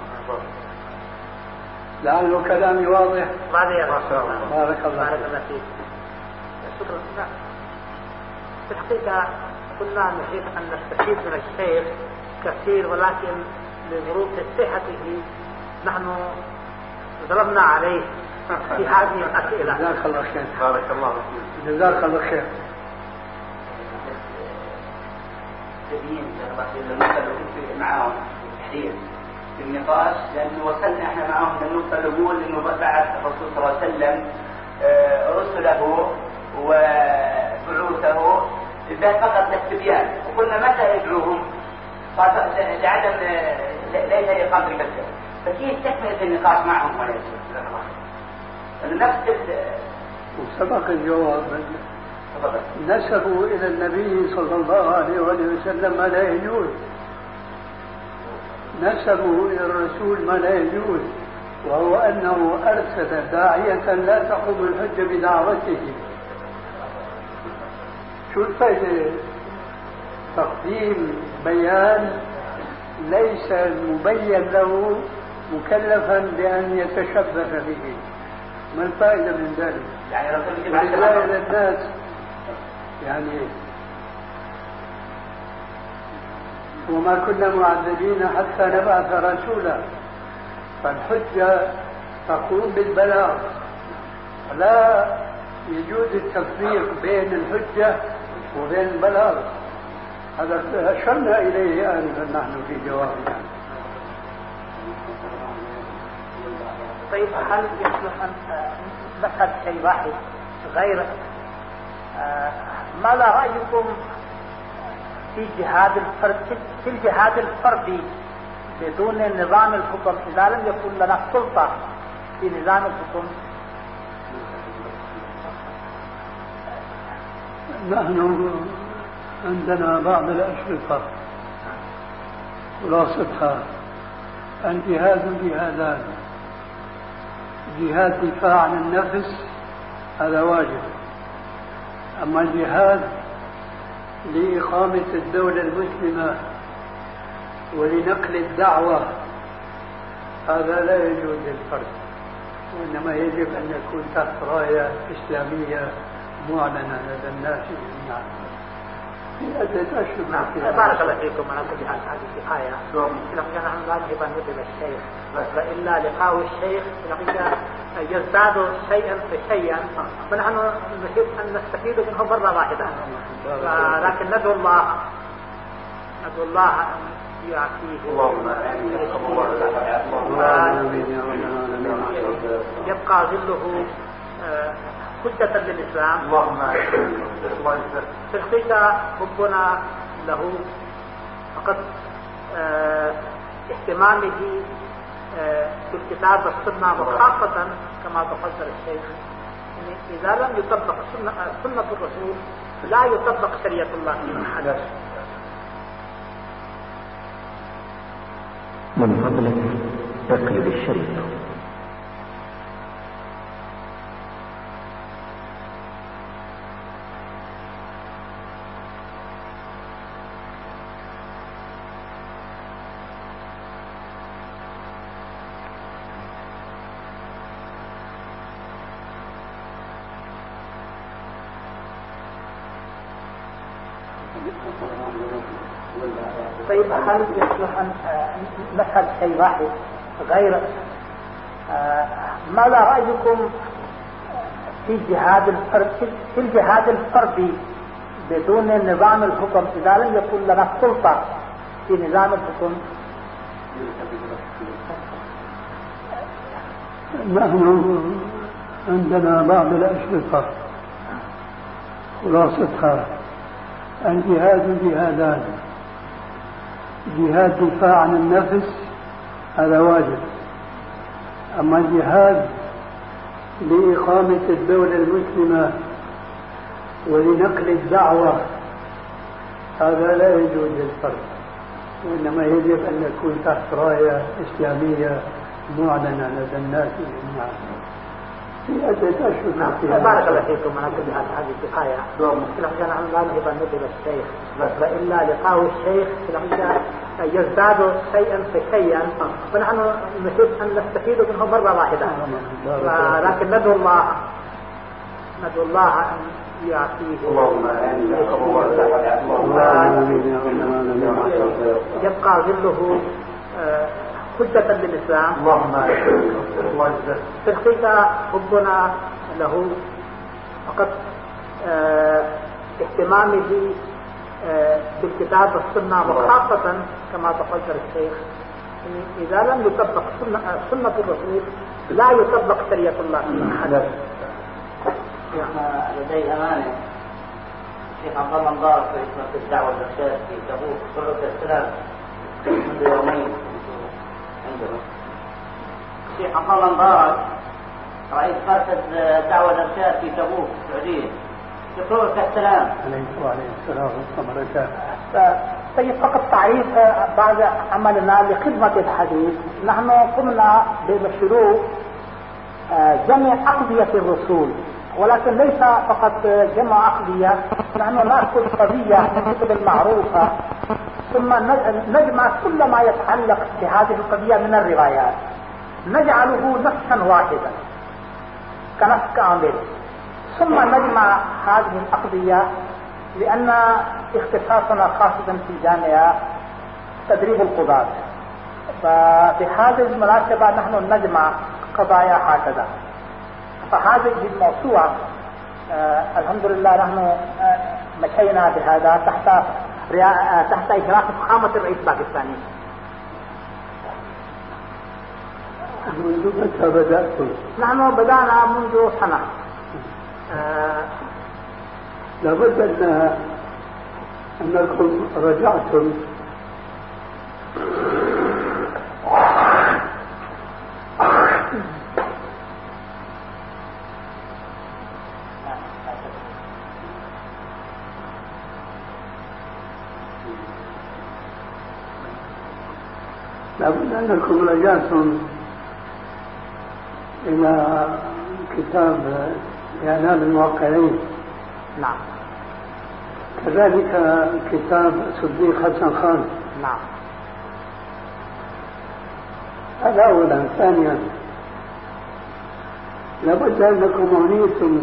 Speaker 6: لعله كلامي واضح.
Speaker 4: بارك
Speaker 6: الله
Speaker 4: فيك. شكرا. في الحقيقة كنا نحب أن نستفيد من الشيخ كثير، ولكن لظروف صحته نحن ضربنا عليه في هذه الأسئلة.
Speaker 6: جزاك الله خير.
Speaker 5: بارك الله فيك.
Speaker 6: جزاك الله خير.
Speaker 7: تبين في معاهم تحديد في النقاش، لأنه وصلنا احنا معاهم للنقطة نقول إنه بعث الرسول صلى الله عليه وسلم رسله وبعوثه فقط للتبيان، وقلنا متى يدعوهم لعدم ليس لإقامة المسجد، فكيف تكمل النقاش معهم ولا يصير نفس
Speaker 6: وسبق الجواب. نسبوا إلى النبي صلى الله عليه وسلم ما لا يجوز، نسبوا إلى الرسول ما لا يجوز، وهو أنه أرسل داعية لا تقوم الحجة بدعوته. شو الفائدة؟ تقديم بيان ليس المبين له مكلفا بأن يتشبث به. ما الفائدة من ذلك؟
Speaker 7: يعني رسول
Speaker 6: الله إلى الناس يعني وما كنا معذبين حتى نبعث رسولا. فالحجة تقوم بالبلاغ، لا يجوز التفريق بين الحجة وبين البلاغ. هذا أشرنا إليه آنفا نحن في جوابنا.
Speaker 4: طيب هل يصلح أن نسأل شيء واحد غير آه ماذا رأيكم في جهاد الفرد في الجهاد الفردي بدون نظام الحكم إذا لم يكن لنا سلطة في نظام الحكم؟
Speaker 6: نحن عندنا بعض الأشرطة خلاصتها الجهاد جهادان: جهاد دفاع عن النفس هذا واجب، أما الجهاد لإقامة الدولة المسلمة ولنقل الدعوة هذا لا يجوز للفرد، وإنما يجب أن يكون تحت راية إسلامية معلنة لدى الناس جميعا في عدة أشهر.
Speaker 4: بارك الله فيكم. على كل حال هذه كفاية، لكن نحن لا نجب أن نضرب الشيخ، وإلا لقاء الشيخ يزداد شيئا فشيئا، فنحن نحب أن نستفيد منه مرة واحدة. لكن ندعو الله ندعو الله أن يعطيه يبقى ظله حجة للإسلام. في الحقيقة حبنا له فقط اه اهتمامه اه في الكتاب والسنة، وخاصة كما تفضل الشيخ إذا لم يطبق سنة, سنة الرسول لا يطبق شريعة الله في محل.
Speaker 8: من فضلك اقلب الشريط.
Speaker 4: طيب هل يصلح أن نسأل شيء واحد غير ماذا رأيكم في جهاد الفرد في الجهاد الفردي بدون نظام الحكم إذا لم يكن لنا سلطة في نظام الحكم؟
Speaker 6: نحن عندنا بعض الأشرطة خلاصتها الجهاد جهادان: جهاد دفاع عن النفس هذا واجب، أما الجهاد لإقامة الدولة المسلمة ولنقل الدعوة هذا لا يجوز للفرد، وإنما يجب أن يكون تحت راية إسلامية معلنة لدى الناس جميعا في عدة أشهر.
Speaker 4: بارك الله فيكم. أنا كل هذه الدقايق نحن لا نهب النبي للشيخ وإلا لقاء الشيخ يزداد شيئا فشيئا، ونحن نحب أن نستفيد منه مرة واحدة، لكن ندعو الله ندعو الله أن يعطيه يبقى ظله حجة للإسلام. في الحقيقة حبنا له فقط اهتمامه بالكتاب والسنة، وخاصة كما تفضل الشيخ إذا لم يطبق سنة, سنة الرسول لا يطبق شريعة الله.
Speaker 7: لدي أمانة الشيخ عبد الله مبارك في الدعوة الإرشاد في تبوك صعود السلام منذ يومين عندنا. الشيخ عبد الله مبارك رئيس مركز الدعوة الإرشاد في تبوك السعودية في صعود السلام
Speaker 6: عليه السلام وبركاته.
Speaker 4: طيب فقط تعريف بعد عملنا لخدمة الحديث، نحن قمنا بمشروع جمع أقضية الرسول، ولكن ليس فقط جمع أقضية، نحن نأخذ قضية من الكتب المعروفة ثم نجمع كل ما يتعلق بهذه القضية من الروايات نجعله نصا واحدا كنص كامل، ثم نجمع هذه الأقضية لأن اختصاصنا خاصة في الجامعة تدريب القضاة، فبهذه المناسبة نحن نجمع قضايا هكذا. فهذه الموسوعة آه الحمد لله نحن آه مشينا بهذا تحت آه تحت إشراف فخامة الرئيس الباكستاني.
Speaker 6: منذ متى بدأتم؟
Speaker 4: نحن بدأنا منذ سنة. آه
Speaker 6: لابد أن أنكم رجعتم لابد أنكم رجعتم إلى كتاب إعلام الموقعين.
Speaker 4: نعم.
Speaker 6: كذلك كتاب صديق حسن خان.
Speaker 4: نعم.
Speaker 6: هذا أولا. ثانيا لابد أنكم عنيتم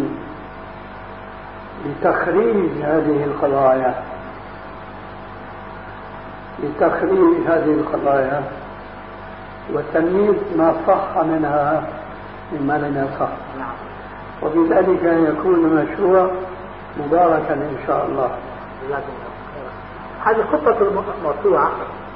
Speaker 6: بتخريج هذه القضايا لتخريج هذه القضايا وتمييز ما صح منها مما لم يصح.
Speaker 4: نعم.
Speaker 6: وبذلك يكون مشروع مباركا إن شاء الله.
Speaker 4: هذه خطة الموسوعة.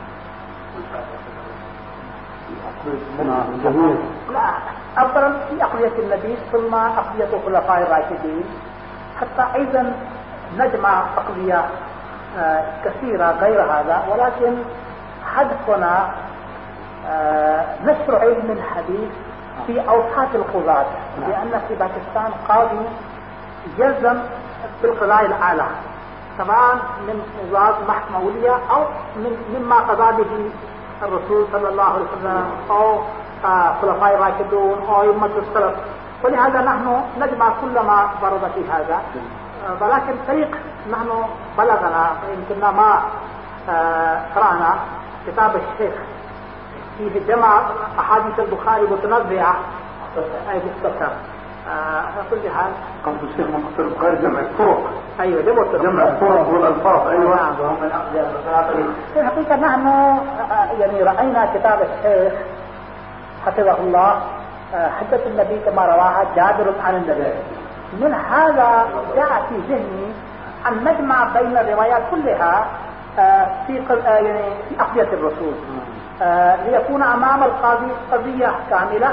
Speaker 6: نعم جميل.
Speaker 4: لا أولا في أقضية النبي ثم أقضية الخلفاء الراشدين، حتى أيضا نجمع أقضية آه كثيرة غير هذا، ولكن هدفنا آه نشر علم الحديث في أوساط القضاة، لأن في باكستان قاضي يلزم بالقضاء الأعلى سواء من قضاة محكمة ولية أو من مما قضى به الرسول صلى الله عليه وسلم أو خلفاء الراشدون أو أئمة السلف، ولهذا نحن نجمع كل ما ورد في هذا. ولكن طريق نحن بلغنا يمكننا ما قرأنا كتاب الشيخ فيه جمع أحاديث البخاري متنوعة أي مختصر. على كل حال
Speaker 5: قصد الشيخ مختصر البخاري جمع الطرق
Speaker 4: ايوه جمع
Speaker 5: جمع الطرق والالفاظ. ايوه
Speaker 4: في الحقيقه نحن يعني راينا كتاب الشيخ حفظه الله حجة النبي كما رواها جابر عن النبي. من هذا جاء في ذهني ان نجمع بين الروايات كلها في يعني في أقضية الرسول ليكون امام القاضي قضية كاملة.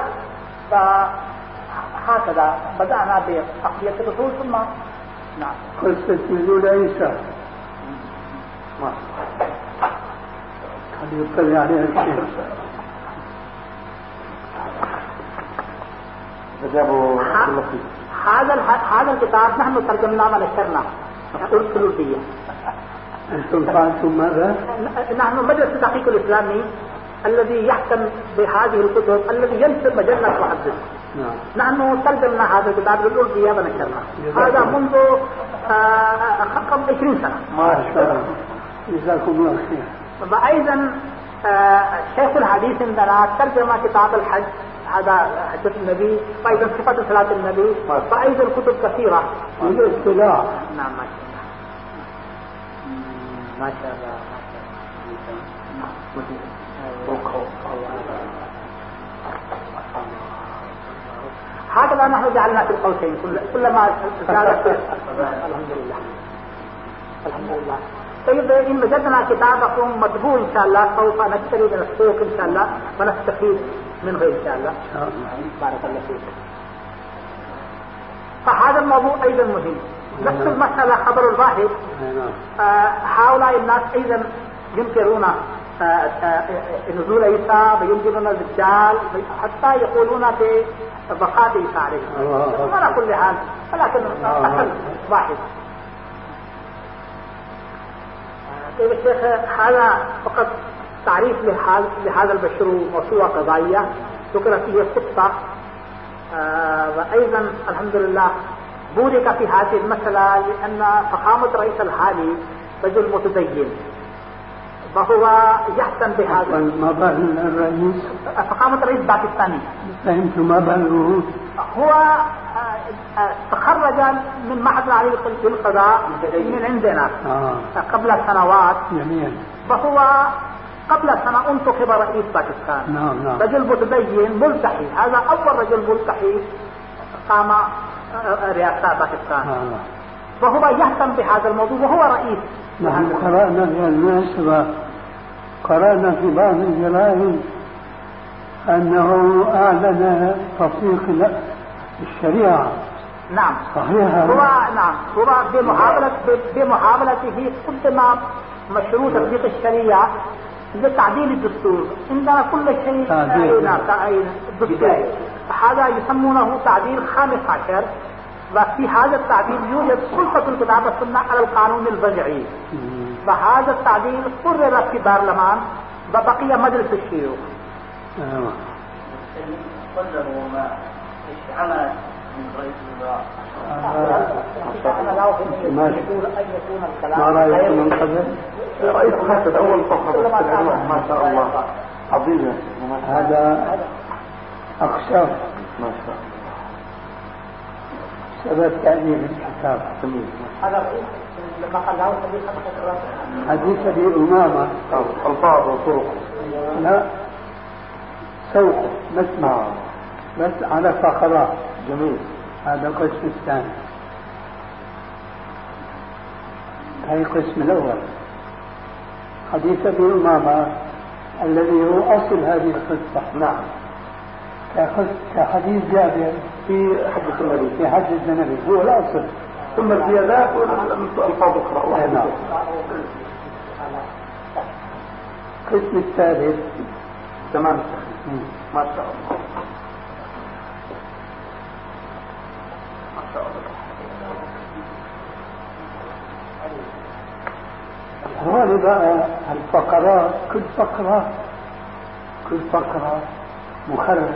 Speaker 4: فهكذا بدأنا بأقضية الرسول ثم نعم
Speaker 6: قصة نزول عيسى قد يطلع عليها الشيخ.
Speaker 4: هذا هذا الكتاب نحن ترجمناه ونشرناه الثلثية.
Speaker 6: أنتم فعلتم ماذا؟
Speaker 4: نحن مجلس التحقيق الإسلامي الذي يحكم بهذه الكتب الذي ينشر مجلة محدث.
Speaker 6: نعم.
Speaker 4: نحن ترجمنا هذا الكتاب الأردية ونشرناه هذا منذ عشرين سنة.
Speaker 6: ما شاء الله جزاكم الله خير.
Speaker 4: وأيضا شيخ الحديث عندنا ترجم كتاب الحج هذا حجة النبي وأيضا صفة صلاة النبي وأيضا كتب كثيرة.
Speaker 6: الاطلاع.
Speaker 4: نعم ما شاء الله ما شاء الله. هكذا نحن جعلنا في القوسين كلما زادت. الحمد لله الحمد لله. طيب إن وجدنا كتابكم مطبوع إن شاء الله سوف نشتري من السوق إن شاء الله ونستفيد منه إن شاء الله. بارك الله فيك. فهذا الموضوع أيضا مهم. نفس المسألة خبر الواحد. هؤلاء الناس أيضا ينكرون نزول عيسى وينكرون الدجال حتى يقولون ببقاء عيسى عليه السلام على كل حال ولكن أقل واحد. طيب الشيخ هذا فقط تعريف لهذا المشروع موسوعة قضائية ذكر فيه الخطة وأيضا الحمد لله بورك في هذه المسألة لأن فخامة رئيس الحالي رجل متدين وهو يحسن بهذا.
Speaker 6: ما بال الرئيس؟
Speaker 4: فخامة الرئيس باكستاني.
Speaker 6: فهمت ما باله؟
Speaker 4: هو تخرج من معهد العالي للقضاء من عندنا
Speaker 6: آه.
Speaker 4: قبل سنوات.
Speaker 6: جميل.
Speaker 4: وهو قبل سنة انتخب رئيس باكستان.
Speaker 6: نعم نعم.
Speaker 4: رجل متدين ملتحي هذا أول رجل ملتحي قام رئاسة باكستان. آه. وهو يهتم بهذا الموضوع وهو رئيس.
Speaker 6: نحن قرأنا في المناسبة قرأنا في بعض الجرائد أنه أعلن تطبيق الشريعة.
Speaker 4: نعم
Speaker 6: صحيح.
Speaker 4: هو نعم هو بمحاولة بمحاولته قدم مشروع تطبيق الشريعة لتعديل الدستور. عندنا كل شيء
Speaker 6: تعديل
Speaker 4: الدستور هذا يسمونه تعديل خامس عشر. وفي هذا التعديل يوجد سلطة الكتاب والسنة على القانون الوضعي. وهذا التعديل قرر في البرلمان وبقي مجلس الشيوخ.
Speaker 7: قدموا ما عمل من رئيس الوزراء.
Speaker 4: أنا لا يقول أن يكون الكلام.
Speaker 6: ما رأيك من قبل؟
Speaker 5: رئيس حسد أول فقرة ما شاء الله عظيمة.
Speaker 6: هذا أقشاف
Speaker 5: ما شاء الله.
Speaker 6: سبب تأليف الكتاب.
Speaker 4: هذا لما قال له
Speaker 6: حديث أبي أمامة
Speaker 5: ألفاظ وطرق.
Speaker 6: لا سوق مسمع بس على فقرات.
Speaker 5: جميل.
Speaker 6: هذا القسم الثاني. هاي القسم الأول حديث أبي أمامة الذي هو أصل هذه القصة.
Speaker 5: نعم.
Speaker 6: كحديث جابر
Speaker 5: في حديث النبي
Speaker 6: في حديث النبي هو الأصل.
Speaker 5: ثم الزيادات والألفاظ أخرى.
Speaker 6: نعم. القسم الثالث
Speaker 5: تمام. ما شاء الله ما شاء الله.
Speaker 6: هون بقى الفقرات كل فقرة كل فقرة مخرج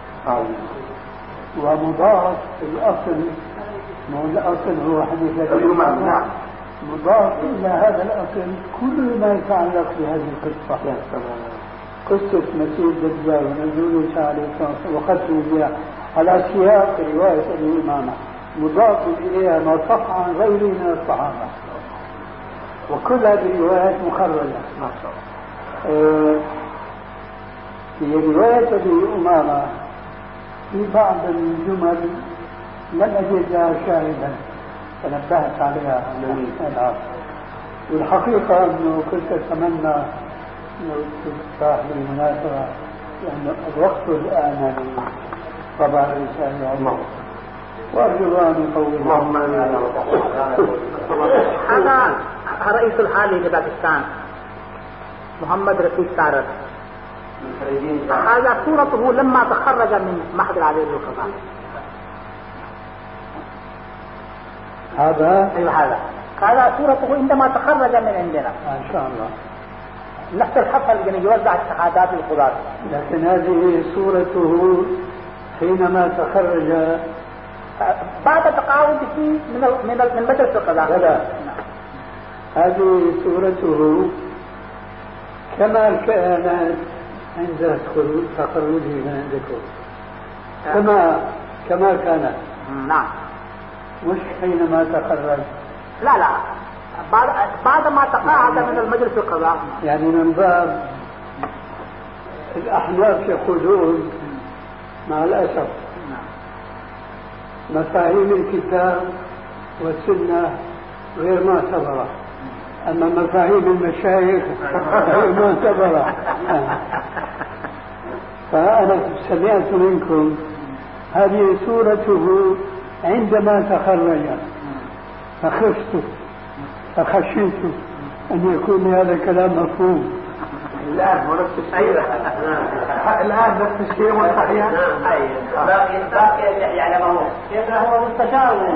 Speaker 6: ومضاف الأصل. ما الأصل هو حديث
Speaker 5: الإمام. نعم.
Speaker 6: مضاف إلى هذا الأصل كل ما يتعلق بهذه القصة. قصة مسيح الدجال ونزول عيسى عليه السلام وقتله بها على سياق رواية الإمامة مضاف إليها ما صح عن غيره من الصحابة، وكلها بروايات مخرجة. ما شاء الله. في رواية أبي أمامة في بعض الجمل لم أجد لها شاهدا تنبهت عليها الآن. والحقيقة أنه كنت أتمنى أنه تفتح بالمناسبة، لأن الوقت الآن طبع الرسالة الله، وأرجو أن يطول. اللهم
Speaker 4: هذا رئيس الحالي لباكستان محمد رفيق سارت، هذا صورته لما تخرج من معهد العلي للقضاء.
Speaker 6: هذا
Speaker 4: ايوه هذا هذا صورته عندما تخرج من عندنا
Speaker 6: ما شاء الله،
Speaker 4: نفس الحفل اللي يوزع الشهادات للقضاة.
Speaker 6: لكن هذه صورته حينما تخرج
Speaker 4: بعد تقاعده من من من مجلس القضاء.
Speaker 6: لا، هذه صورته كما كانت عند تخرجه من عندكم، كما كما كانت.
Speaker 4: نعم.
Speaker 6: مش حينما تخرج.
Speaker 4: لا لا، بعد بعد ما تقاعد من المجلس القضاء.
Speaker 6: يعني من باب الأحناف يقولون مع الأسف مفاهيم الكتاب والسنة غير معتبرة، أما مفاهيم المشايخ غير معتبرة. فأنا سمعت منكم هذه صورته عندما تخرج، فخفت فخشيت أن يكون هذا الكلام مفهوم.
Speaker 5: الآن هو نفس الشيء. الآن نفس الشيء والصحيح.
Speaker 7: باقي باقي يعلمه.
Speaker 4: كيف هو مستشار؟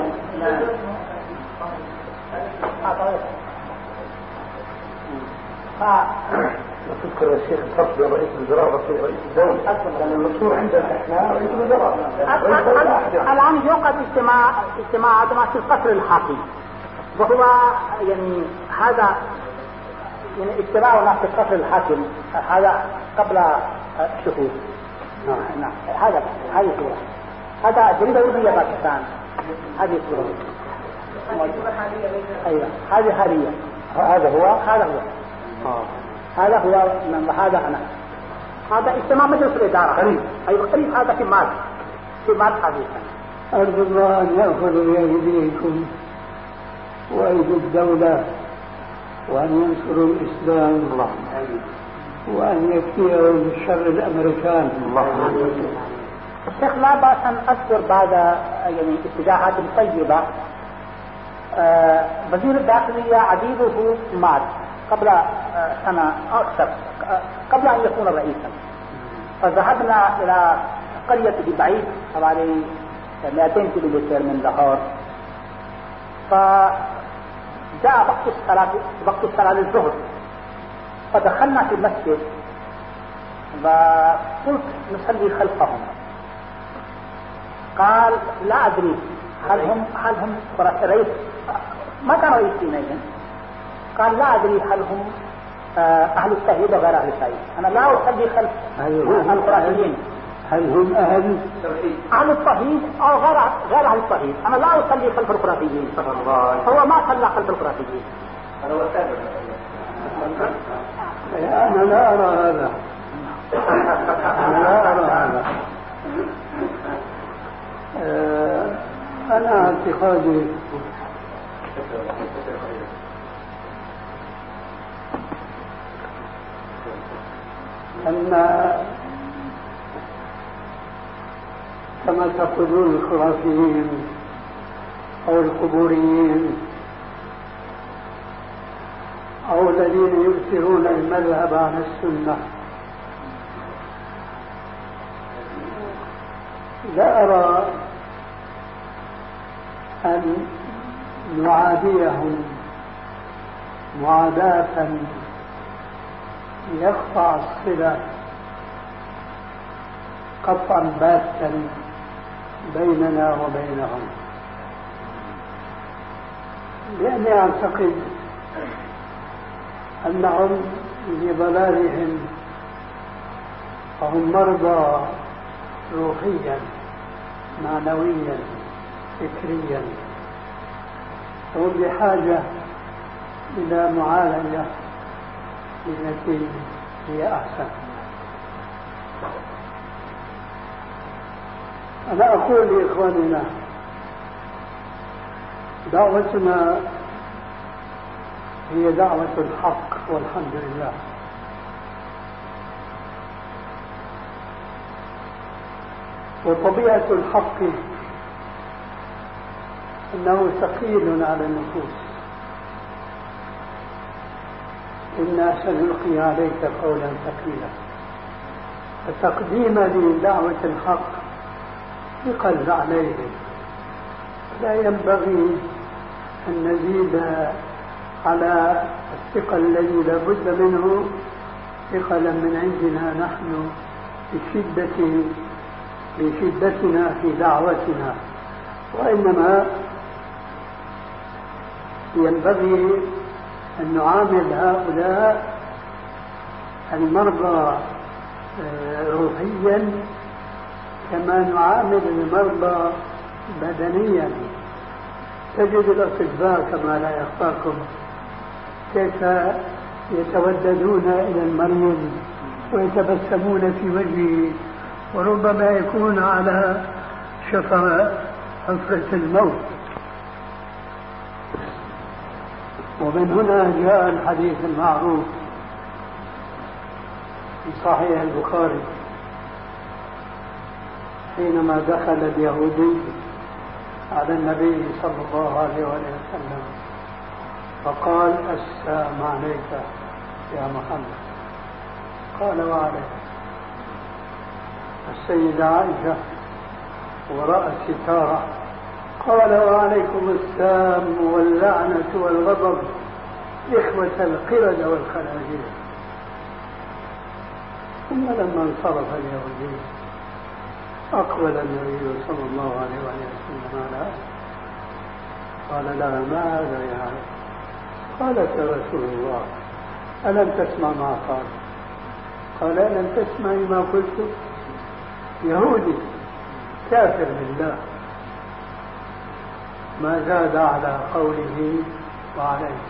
Speaker 5: تذكر يا شيخ الفرق بين رئيس الوزراء ورئيس الدولة، لأن المشهور عندنا احنا رئيس الوزراء.
Speaker 4: الآن يوقف اجتماع اجتماع في القصر الحاكم، وهو يعني هذا يعني اجتماعنا في القصر الحاكم هذا قبل شهور. نعم. هذا هذه صورة، هذا جريدة وزية باكستان، هذه صورة. أيوة هذه حالية.
Speaker 6: هذا هو
Speaker 4: هذا هو
Speaker 6: آه.
Speaker 4: هذا هو من هذا أنا. هذا اجتماع مجلس الإدارة قريب. أيوة قريب، هذا في مارس في مارس هذه السنة.
Speaker 6: أرجو الله أن يأخذ بأيديكم وأيدي الدولة، وأن ينصروا الإسلام الله، وأن يكفيهم شر الأمريكان الله.
Speaker 4: الشيخ لا بأس أن أذكر بعض يعني اتجاهات طيبة. آه وزير الداخلية عديده مات قبل آه سنة أو أكثر، آه قبل أن يكون رئيسا، فذهبنا إلى قرية بعيد حوالي مئتين كيلومتر من لاهور، فجاء وقت الصلاة وقت الصلاة الظهر، فدخلنا في المسجد وقلت نصلي خلفهم. قال لا أدري هل هم هل هم رئيس، ما كان رئيس دينيا. قال لا أدري هل هم أهل التوحيد وغير أهل التوحيد، أنا لا أصلي خلف الخرافيين.
Speaker 6: هل هم أهل
Speaker 4: أهل التوحيد أو غير غير أهل التوحيد؟ أنا لا أصلي خلف الخرافيين. هو ما صلى خلف الخرافيين.
Speaker 6: أنا لا أرى هذا، أنا لا أرى هذا. أنا اعتقادي أن كما تقولون الخرافيين أو القبوريين أو الذين يؤثرون المذهب عن السنة، لا أرى أن نعاديهم معاداة يقطع الصلة قطعا باتا بيننا وبينهم، لأني أعتقد أنهم لضلالهم فهم مرضى روحيا معنويا فكريا، هم بحاجة إلى معالجة التي هي أحسن. أنا أقول لإخواننا دعوتنا هي دعوة الحق والحمد لله، وطبيعة الحق أنه ثقيل على النفوس. إنا سنلقي عليك قولا ثقيلا، فتقديم لدعوة الحق ثقل عليه، لا ينبغي أن نزيد على الثقل الذي لا بد منه ثقلا من عندنا نحن بشدة بشدتنا في دعوتنا، وإنما ينبغي أن نعامل هؤلاء المرضى روحيا كما نعامل المرضى بدنيا. تجد الأطباء كما لا يخفاكم كيف يتوددون إلى المريض ويتبسمون في وجهه، وربما يكون على شفا حفرة الموت. ومن هنا جاء الحديث المعروف في صحيح البخاري حينما دخل اليهودي على النبي صلى الله عليه وسلم فقال: السلام عليك يا محمد. قال: وعليك. السيدة عائشة وراء الستارة قال: وعليكم السلام واللعنة والغضب إخوة القرد والخنازير. ثم لما انصرف اليهودي أقبل النبي صلى الله عليه وسلم على قال لها: ما هذا يا عائشة؟ قالت: يا رسول الله ألم تسمع ما قال؟ قال: ألم تسمعي ما قلت؟ يهودي كافر بالله ما زاد على قوله وعليه.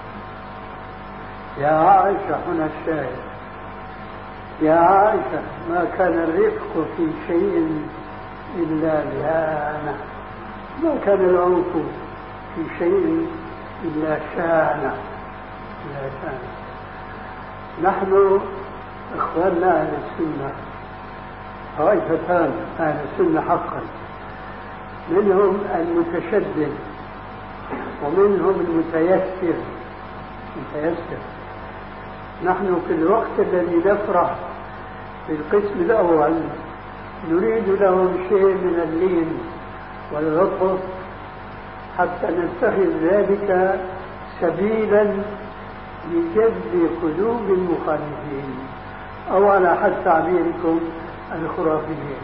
Speaker 6: يا عائشة، هنا الشاهد، يا عائشة ما كان الرفق في شيء إلا لهانة، ما كان العنف في شيء إلا شانة إلا شانة. نحن إخواننا أهل السنة طائفتان أهل السنة حقا، منهم المتشدد ومنهم المتيسر متيسر. نحن في الوقت الذي نفرح في القسم الأول نريد لهم شيء من اللين واللطف حتى نتخذ ذلك سبيلا لجذب قلوب المخالفين، أو على حد تعبيركم الخرافيين.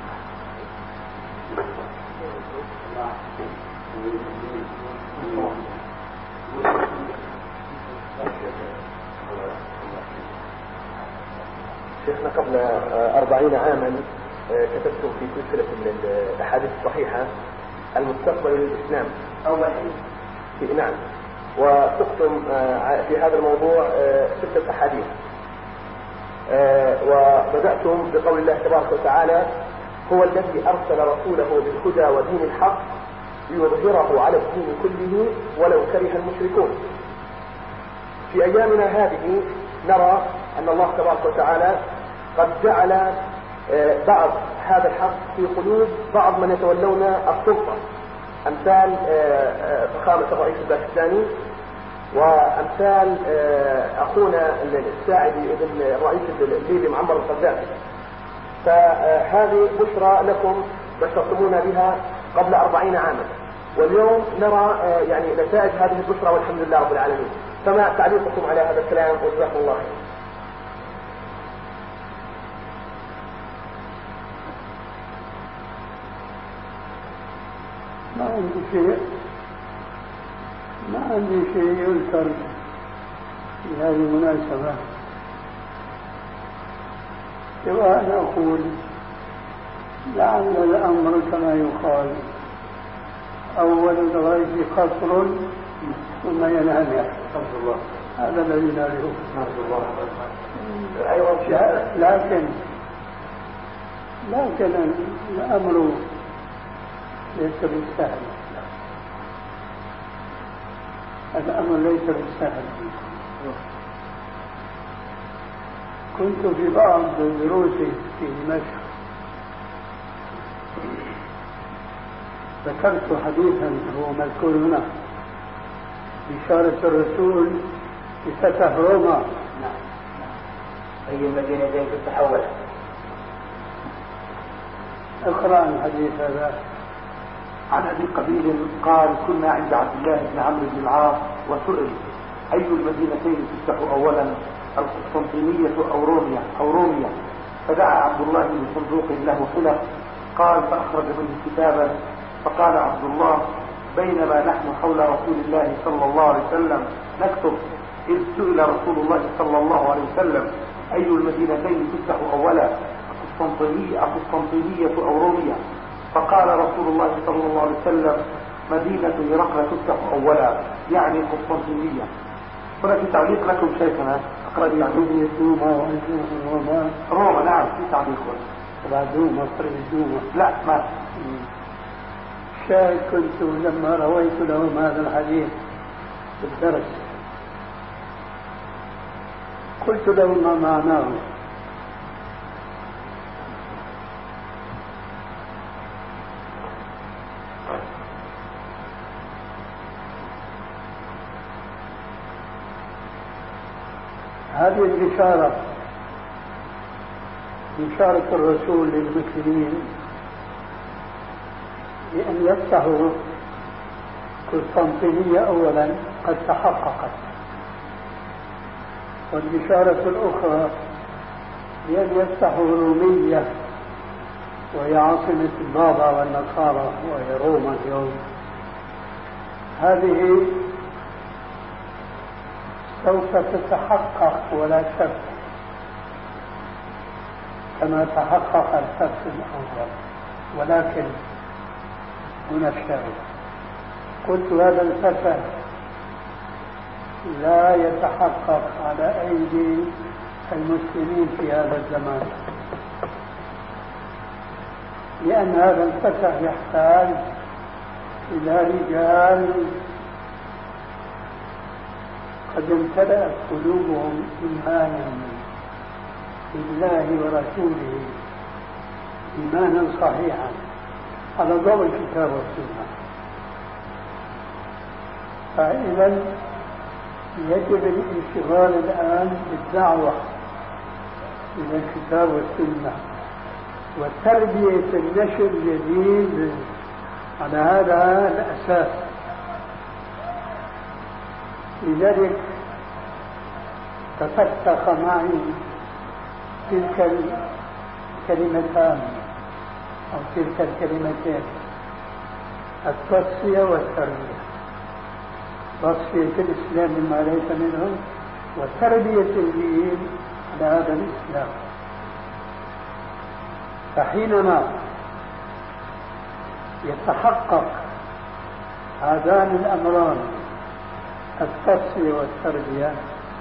Speaker 1: شيخنا قبل أربعين عاما كتبت في سلسلة الأحاديث الصحيحة المستقبل للإسلام أول في نعم، وسقتم في هذا الموضوع ستة أحاديث، وبدأتم بقول الله تبارك وتعالى: هو الذي أرسل رسوله بالهدى ودين الحق ليظهره على الدين كله ولو كره المشركون. في أيامنا هذه نرى أن الله تبارك وتعالى قد جعل بعض هذا الحق في قلوب بعض من يتولون السلطة، أمثال فخامة الرئيس الباكستاني وأمثال أخونا الساعدي ابن الرئيس الليبي معمر القذافي. فهذه بشرى لكم بشرتمونا بها قبل أربعين عاما، واليوم نرى يعني نتائج هذه البشرى والحمد لله رب العالمين. فما تعليقكم على هذا الكلام وجزاكم الله خير؟
Speaker 6: ما عندي شيء ما عندي شيء يذكر في هذه المناسبة سوى أن أقول لعل الأمر كما يقال أول الغيث قصر ثم ينهمر. هذا الذي نعرفه. لكن لكن الأمر ليس بالسهل. الأمر ليس بالسهل. كنت في بعض دروسي في دمشق ذكرت حديثا هو مذكور هنا بشارة الرسول بفتح روما.
Speaker 7: نعم. أي المدينة التي تتحول.
Speaker 6: اقرأ الحديث هذا.
Speaker 5: عن أبي قبيل قال كنا عند عبد الله بن عمرو بن العاص وسئل أي المدينتين تفتح أولا القسطنطينية أو روميا أو روميا فدعا عبد الله بن صندوق له حلق قال فأخرج منه كتابا فقال عبد الله بينما نحن حول رسول الله صلى الله عليه وسلم نكتب إذ سئل رسول الله صلى الله عليه وسلم أي المدينتين تفتح أولا القسطنطينية القسطنطينية أو روميا فقال رسول الله صلى الله عليه وسلم مدينة هرقل تفتح أولا يعني القسطنطينية. هنا في تعليق لكم شيخنا أقرأ لي
Speaker 6: يعني دوما روما.
Speaker 5: روما نعم في تعليق
Speaker 6: بعد دوما طريق دوما.
Speaker 5: لا ما
Speaker 6: شاهد كنت لما رويت لهم هذا الحديث في الدرس قلت لهم ما معناه. هذه البشارة بشارة الرسول للمسلمين بأن يفتحوا قسطنطينية أولا قد تحققت، والبشارة الأخرى بأن يفتحوا رومية وهي عاصمة البابا والنصارى وهي روما اليوم، هذه سوف تتحقق ولا شك كما تحقق الفتح الأول. ولكن هنا الشاهد قلت هذا الفتح لا يتحقق على أيدي المسلمين في هذا الزمان، لأن هذا الفتح يحتاج إلى رجال قد امتلأت قلوبهم إيمانا بالله ورسوله إيمانا صحيحا على ضوء الكتاب والسنة. فإذا يجب الانشغال الآن بالدعوة إلى الكتاب والسنة وتربية النشر الجديد على هذا الأساس. لذلك تفتق معي تلك الكلمتان أو تلك الكلمتين التصفية والتربية، تصفية الإسلام مما ليس منه وتربية الجيل على هذا الإسلام. فحينما يتحقق هذان الأمران التصفية والتربية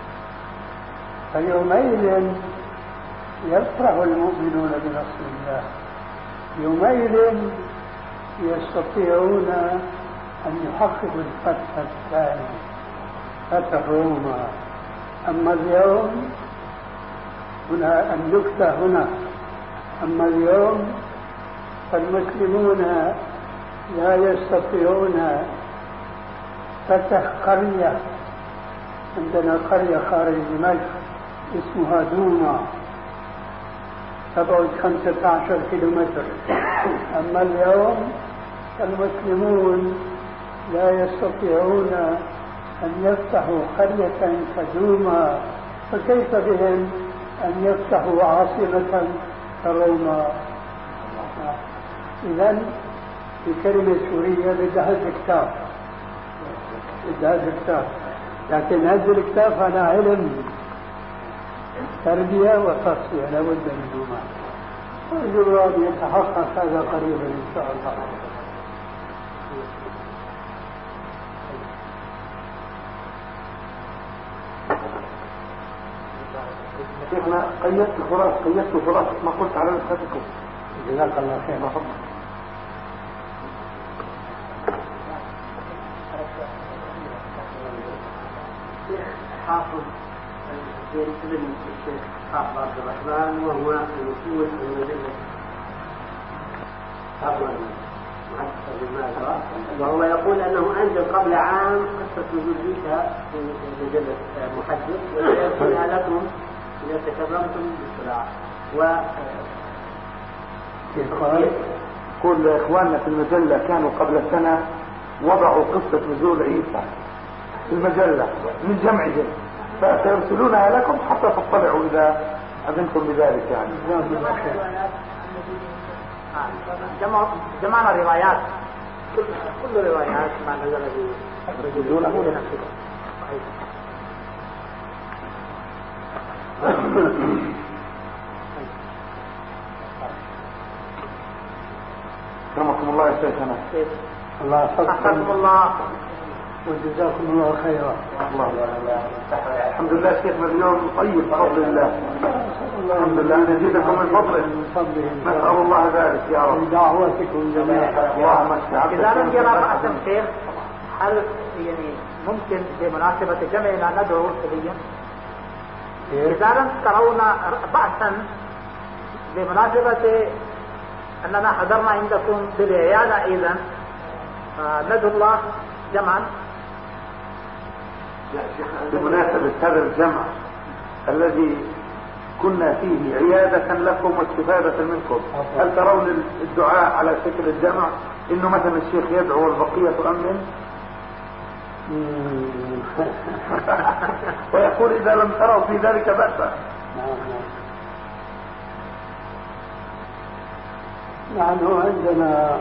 Speaker 6: فيومئذ يفرح المؤمنون بنصر الله، يومئذ يستطيعون أن يحققوا الفتح الثاني فتح روما. أما اليوم هنا النكتة هنا أما اليوم فالمسلمون لا يستطيعون فتح قرية. عندنا قرية خارج دمشق اسمها دوما تبعد خمسة عشر كيلومتر. أما اليوم المسلمون لا يستطيعون أن يفتحوا قرية كدوما، فكيف بهم أن يفتحوا عاصمة كروما؟ إذن في كلمة سورية بدها الكتاب بدها الكتاب لكن هذا الكتاب على علم تربية وتصفية لابد منهما، وأرجو أن يتحقق هذا قريبا إن شاء الله.
Speaker 5: شيخنا قيدت الخلاص قيدت الخلاص ما قلت على نسختكم.
Speaker 6: جزاك الله خير.
Speaker 9: حافظ ابن الشيخ حافظ عبد الرحمن وهو مسؤول عن مجلة حافظ محدث المال، وهو يقول انه انزل قبل عام قصة نزول عيسى في مجلة محدث، وسيكون لكم اذا تكرمتم بالصلاة. و
Speaker 5: كل اخواننا في المجلة كانوا قبل سنة وضعوا قصة نزول عيسى في المجلة من جمعهم، فسيرسلونها لكم حتى تطلعوا اذا اذنتم بذلك. يعني
Speaker 4: جمعنا روايات، كل كل روايات ما نزل به
Speaker 5: كرمكم الله يا شيخنا.
Speaker 6: الله
Speaker 4: يحفظكم الله
Speaker 6: وجزاكم الله خيرا.
Speaker 5: الله الحمد لله شيخنا اليوم طيب بفضل الله. الحمد لله نزيدكم من فضله. نسأل الله ذلك يا رب.
Speaker 6: دعواتكم جميعا.
Speaker 5: اللهم اشفع.
Speaker 4: إذا لم يرى رأسا شيخ، هل يعني ممكن بمناسبة جمعنا ندعو سريا؟ إذا لم ترون بأسا بمناسبة أننا حضرنا عندكم بالعيادة أيضا ندعو الله جمعا.
Speaker 5: بمناسبة هذا الجمع الذي كنا فيه عيادة لكم واستفادة منكم، هل ترون الدعاء على شكل الجمع انه مثلا الشيخ يدعو والبقية تؤمن؟ ويقول اذا لم تروا في ذلك بأسا.
Speaker 6: نحن عندنا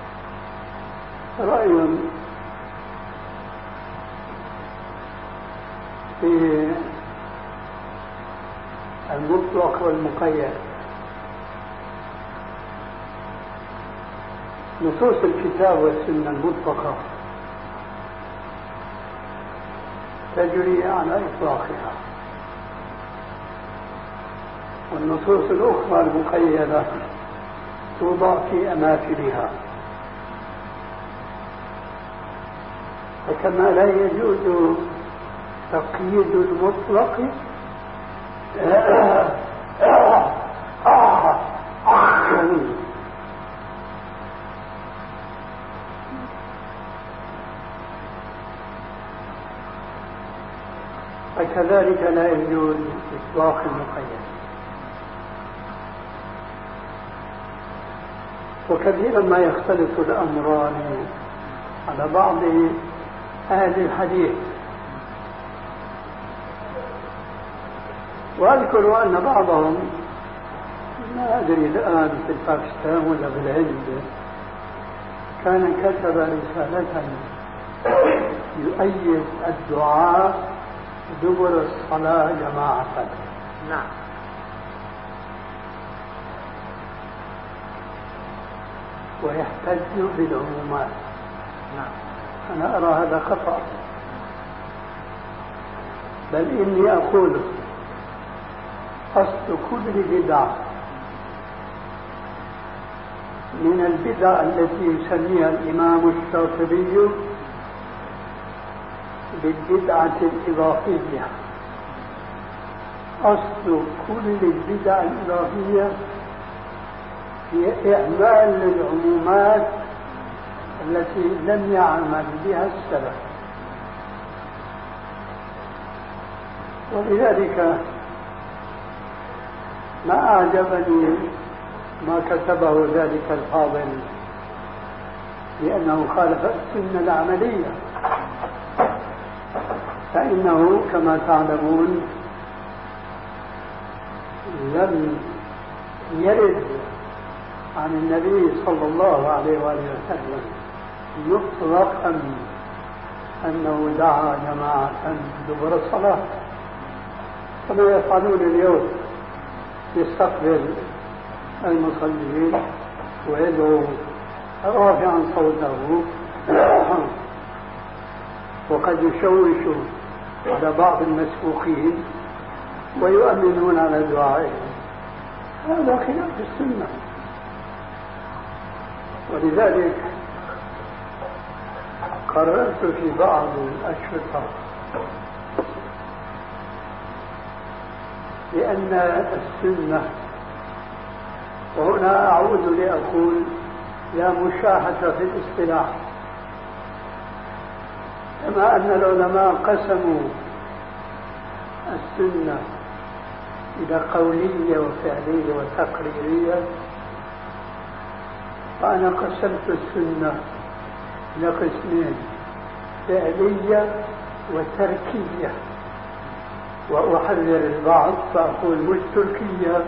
Speaker 6: رأي في المطلق والمقيد. نصوص الكتاب والسنة المطلقة تجري على إطلاقها، والنصوص الأخرى المقيدة توضع في أماكنها. فكما لا يجوز تقييد المطلق فكذلك لا يجوز إطلاق المقيد. وكثيرا ما يختلف الأمران على بعض أهل الحديث. وأذكر أن بعضهم، ما أدري الآن في باكستان ولا في الهند، كان كتب رسالة يؤيد الدعاء دبر الصلاة جماعة.
Speaker 4: نعم.
Speaker 6: ويحتج بالعمومات.
Speaker 4: نعم.
Speaker 6: أنا أرى هذا خطأ، بل إني أقول أصل كل بدعة من البدع التي يسميها الإمام الشاطبي بالبدعة الإضافية. أصل كل البدع الإضافية هي إعمال للعمومات التي لم يعمل بها السلف. ولذلك ما أعجبني ما كتبه ذلك الفاضل، لأنه خالف السنة العملية. فإنه كما تعلمون لم يرد عن النبي صلى الله عليه وآله وسلم مطلقا أنه دعا جماعة دبر الصلاة كما يفعلون اليوم، يستقبل المصلين ويدعو رافعا صوته، وقد يشوش على بعض المسبوقين ويؤمنون على دعائهم، هذا خلاف السنة. ولذلك قررت في بعض الأشرطة بأن السنة، وهنا أعود لأقول لا مشاحة في الاصطلاح، كما أن العلماء قسموا السنة إلى قولية وفعلية وتقريرية، فأنا قسمت السنة إلى قسمين: فعلية وتركية. وأحذر البعض فأقول مش تركية،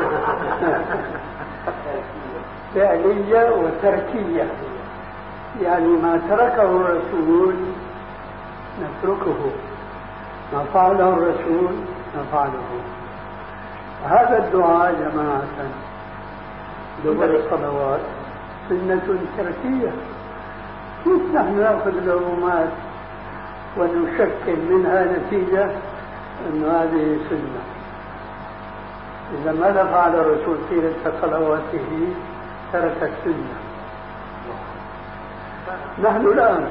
Speaker 6: فعلية وتركية، يعني ما تركه الرسول نتركه، ما فعله الرسول نفعله. هذا الدعاء جماعة دبر الصلوات سنة تركية، كيف نحن نأخذ العلومات ونشكل منها نتيجة أن هذه سنة؟ إذا ماذا فعل الرسول طيلة صلواته؟ ترك السنة. نحن الآن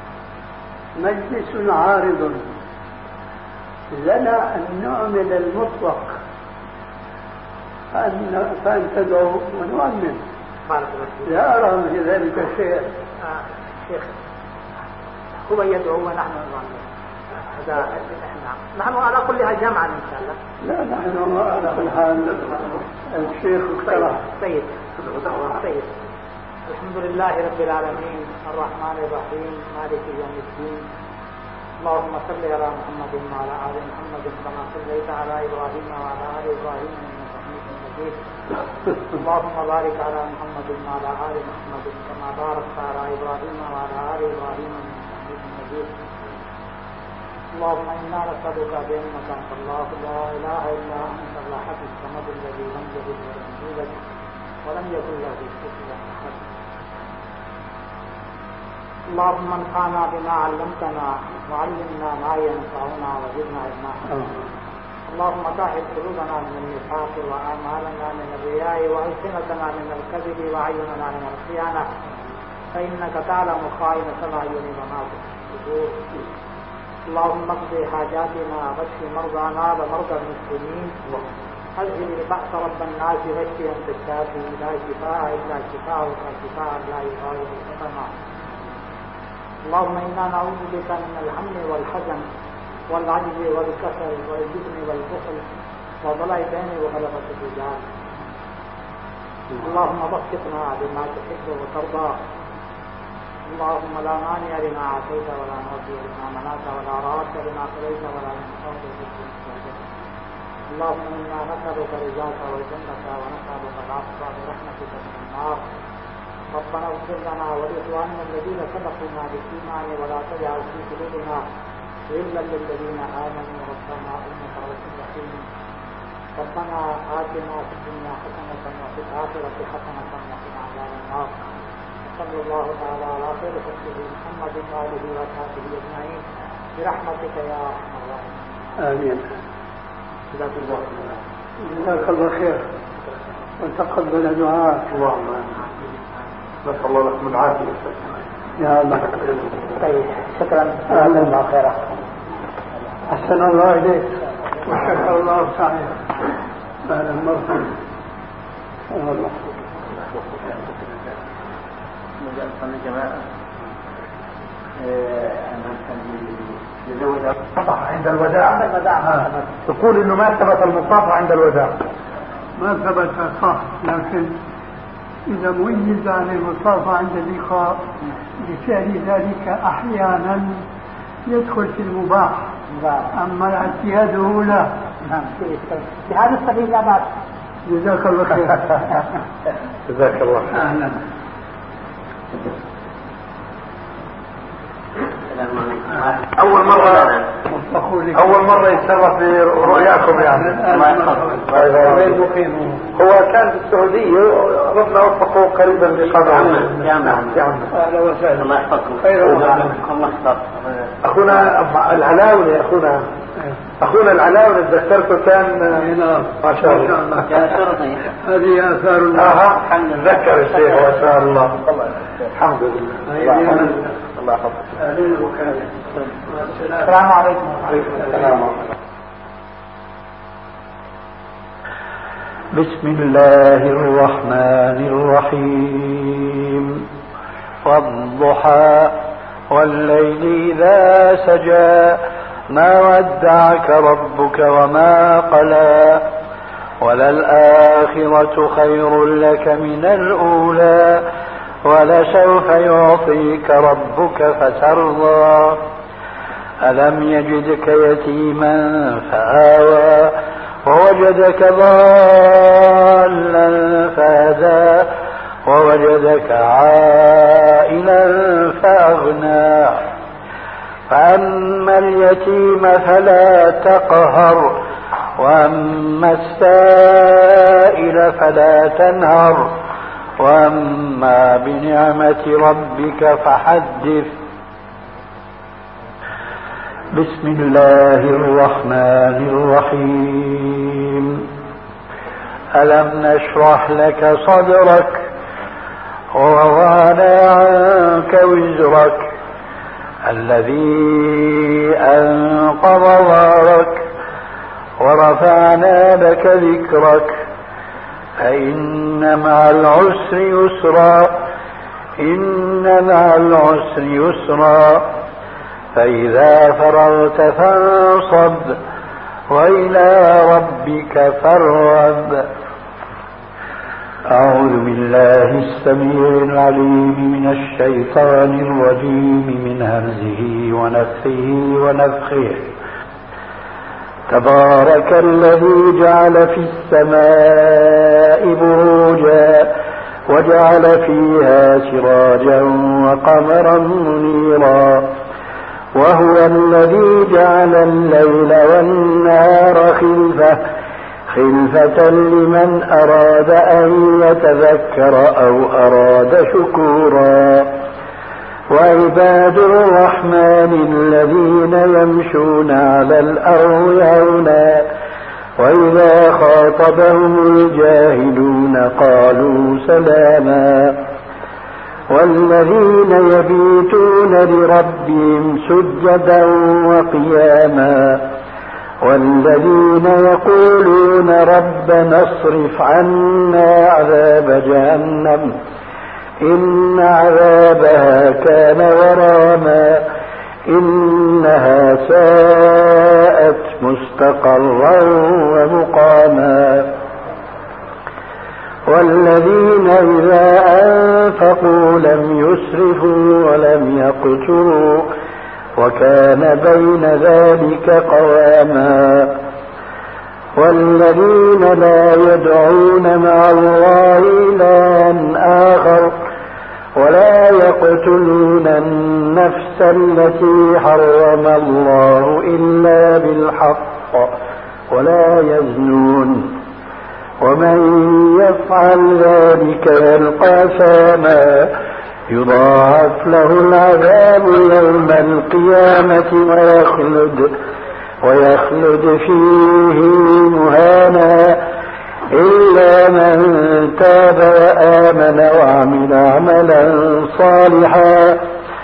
Speaker 6: مجلس عارض لنا أن نعمل المطلق، فأن, فأن تدعو ونؤمن. لا أرى في ذلك شيء.
Speaker 4: شيخ هو يدعو ونحن نؤمن، هذا نحن على كلها جمعا إن شاء الله.
Speaker 6: لا نحن على كل حال الشيخ اقترح.
Speaker 4: سيد سيد الحمد لله رب العالمين الرحمن الرحيم مالك يوم الدين. اللهم صل على محمد وعلى آل محمد كما صليت على إبراهيم وعلى آل إبراهيم إنك حميد مجيد. اللهم بارك على محمد وعلى آل محمد كما باركت على إبراهيم وعلى آل إبراهيم إنك حميد مجيد. اللهم إنا نسألك بأنك أنت الله لا إله إلا أنت الأحد الصمد الذي لم يلد ولم يولد ولم يكن له كفوا أحد. اللهم انفعنا بما علمتنا وعلمنا ما ينفعنا وزدنا علما. اللهم طهر قلوبنا من النفاق وأعمالنا من الرياء وألسنتنا من الكذب وأعيننا من الخيانة، فإنك تعلم خائنة الأعين وما تخفي الصدور. اللهم اقض حاجاتنا واشف مرضانا ومرضى المسلمين، أذهب البأس رب الناس واشف أنت الشافي، لا شفاء إلا شفاءك شفاء لا يغادر سقما. اللهم إنا نعوذ بك من الهم والحزن والعجز والكسل والجبن والبخل وضلع الدين وغلبة الرجال. اللهم وفقنا بما تحب وترضى. اللهم لا مانع لما أعطيت ولا معطي لما منعت ولا راد لما قضيت ولا ينفع ذا الجد. اللهم إنا نسألك رضاك والجنة ونسألك العفو برحمتك من النار. ربنا اغفر لنا ولإخواننا الذين سبقونا بالإيمان ولا تجعل في قلوبنا غلا للذين آمنوا ربنا إنك رؤوف رحيم. ربنا آتنا في الدنيا حسنة وفي الآخرة حسنة وقنا عذاب النار. صلى الله تعالى على خير خلقه محمد وآله وصحبه أجمعين برحمتك يا أرحم الراحمين.
Speaker 6: آمين.
Speaker 4: جزاك الله خيرا.
Speaker 6: جزاك الله خير وتقبل دعاءك.
Speaker 5: اللهم نسأل الله لكم العافية
Speaker 6: يا الله.
Speaker 4: طيب شكرا.
Speaker 6: أهلا وخيرا. أحسن الله إليك وشكر الله سعيك. أهلا مرحبا. الله.
Speaker 7: الجماعة
Speaker 5: عند الوداع. تقول إنه ما ثبت المصافحة عند الوداع.
Speaker 6: ما ثبت صح، لكن إذا ميز عن المصافحة عند اللقاء لفعل ذلك أحيانا يدخل في المباح، أما اعتياده لا.
Speaker 4: نعم بهذا السبيل لا بأس.
Speaker 6: جزاك الله خير.
Speaker 5: جزاك الله خير.
Speaker 6: أهلا.
Speaker 5: أول مرة أول مرة يتشرف برؤياكم يعني. هو كان في السعودية، ربنا وفقه قريبا لقضاء.
Speaker 7: يا نعم
Speaker 6: أهلا وسهلا.
Speaker 7: الله يحفظكم.
Speaker 6: خير.
Speaker 7: الله يحفظ.
Speaker 5: أخونا العلاوي أخونا اخونا العلاوي تذكرته كان ما شاء الله
Speaker 9: كان شرطي.
Speaker 6: هذه آثار الله.
Speaker 5: اها تذكر الشيخ ما شاء الله. الحمد لله. الله يحفظك.
Speaker 4: السلام عليكم.
Speaker 5: وعليكم السلام.
Speaker 2: بسم الله الرحمن الرحيم. والضحى والليل إذا سجى ما ودعك ربك وما قلى وللآخرة خير لك من الأولى ولسوف يعطيك ربك فترضى ألم يجدك يتيما فآوى ووجدك ضالا فهدى ووجدك عائلا فأغنى فأما اليتيم فلا تقهر وأما السائل فلا تنهر وأما بنعمة ربك فحدث. بسم الله الرحمن الرحيم. ألم نشرح لك صدرك ووضعنا عنك وزرك الذي أنقض ظهرك ورفعنا لك ذكرك فإن مع العسر يسرا إن مع العسر يسرا فإذا فرغت فانصب وإلى ربك فارغب. أعوذ بالله السميع العليم من الشيطان الرجيم من همزه ونفخه ونفخه. تبارك الذي جعل في السماء بروجا وجعل فيها سراجا وقمرا منيرا وهو الذي جعل الليل والنهار خلفة خلفة لمن أراد أن يتذكر أو أراد شكورا. وعباد الرحمن الذين يمشون على الأرض هونا وإذا خاطبهم الجاهلون قالوا سلاما. والذين يبيتون لربهم سجدا وقياما والذين يقولون ربنا اصرف عنا عذاب جهنم إن عذابها كان غراما إنها ساءت مستقرا ومقاما. والذين إذا أنفقوا لم يسرفوا ولم يقتروا وكان بين ذلك قواما. والذين لا يدعون مع الله إلها آخر ولا يقتلون النفس التي حرم الله إلا بالحق ولا يزنون ومن يفعل ذلك يلقى أثاما يضاعف له العذاب يوم القيامة ويخلد ويخلد فيه مهانا إلا من تاب وآمن وعمل عملا صالحا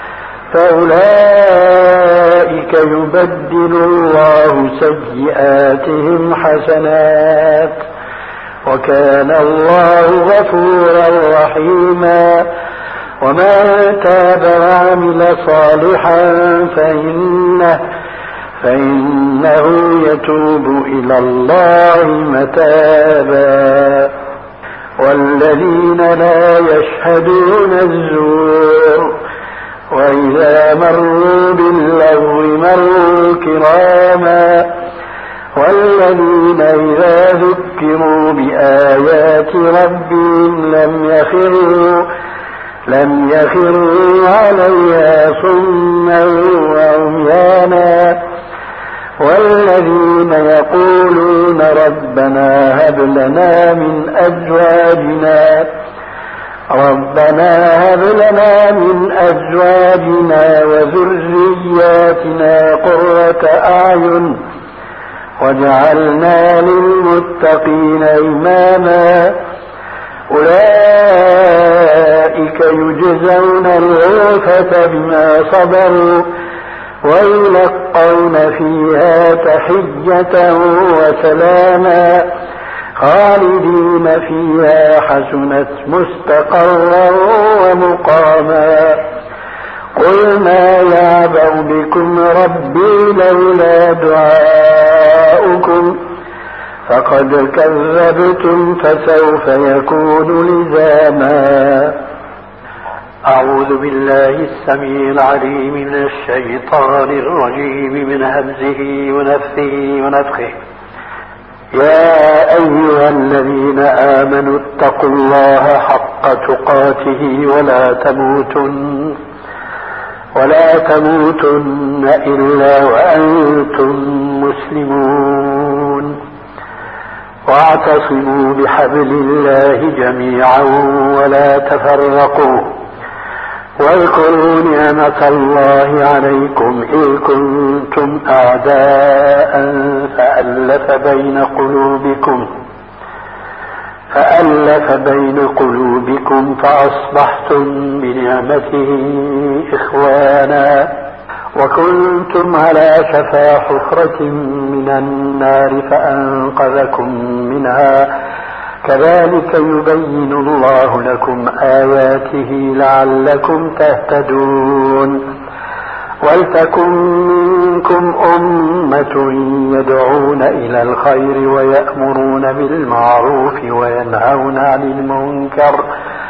Speaker 2: فأولئك يبدل الله سيئاتهم حسنات وكان الله غفورا رحيما. ومن تاب وعمل صالحا فإنه فإنه يتوب إلى الله متابا. والذين لا يشهدون الزور وإذا مروا باللغو مروا كراما. والذين إذا ذكروا بآيات ربهم لم يخروا لم يخروا عليها صما وعميانا. والذين يقولون ربنا هب لنا من أزواجنا ربنا هب لنا من أزواجنا وذرياتنا قرة أعين وجعلنا للمتقين إماما أولئك يجزون الغرفة بما صبروا ويلقون فيها تحية وسلاما خالدين فيها حسنت مستقرا ومقاما قل ما يعبأ بكم ربي لولا دعاؤكم فقد كذبتم فسوف يكون لزاما. أعوذ بالله السميع العليم من الشيطان الرجيم من همزه ونفثه ونفخه. يا أيها الذين آمنوا اتقوا الله حق تقاته ولا تموتن ولا تموتن إلا وأنتم مسلمون واعتصموا بحبل الله جميعا ولا تفرقوا واذكروا نعمة الله عليكم إذ كنتم أعداء فألف بين قلوبكم فألف بين قلوبكم فأصبحتم بنعمته إخوانا وكنتم على شفا حفرة من النار فأنقذكم منها كذلك يبين الله لكم آياته لعلكم تهتدون. ولتكن منكم أمة يدعون إلى الخير ويأمرون بالمعروف وينهون عن المنكر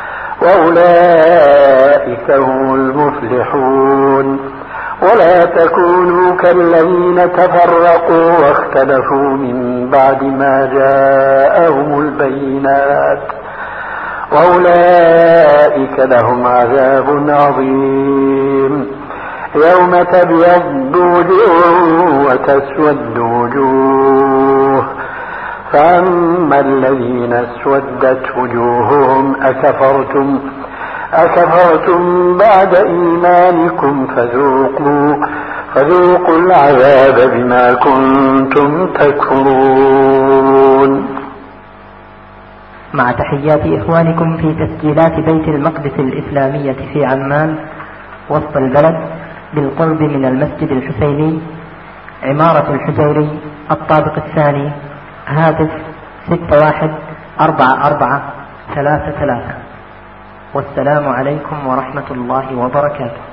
Speaker 2: وأولئك هم المفلحون. ولا تكونوا كالذين تفرقوا واختلفوا من بعد ما جاءهم البينات وأولئك لهم عذاب عظيم. يوم تبيض وجوه وتسود وجوه فأما الذين اسودت وجوههم أكفرتم أكفرتم بعد إيمانكم فذوقوا فذوقوا العذاب بما كنتم تكفرون.
Speaker 10: مع تحيات إخوانكم في تسجيلات بيت المقدس الإسلامية في عمان وسط البلد بالقرب من المسجد الحسيني عمارة الحجيري الطابق الثاني هاتف ستة واحد أربعة أربعة ثلاثة ثلاثة. والسلام عليكم ورحمة الله وبركاته.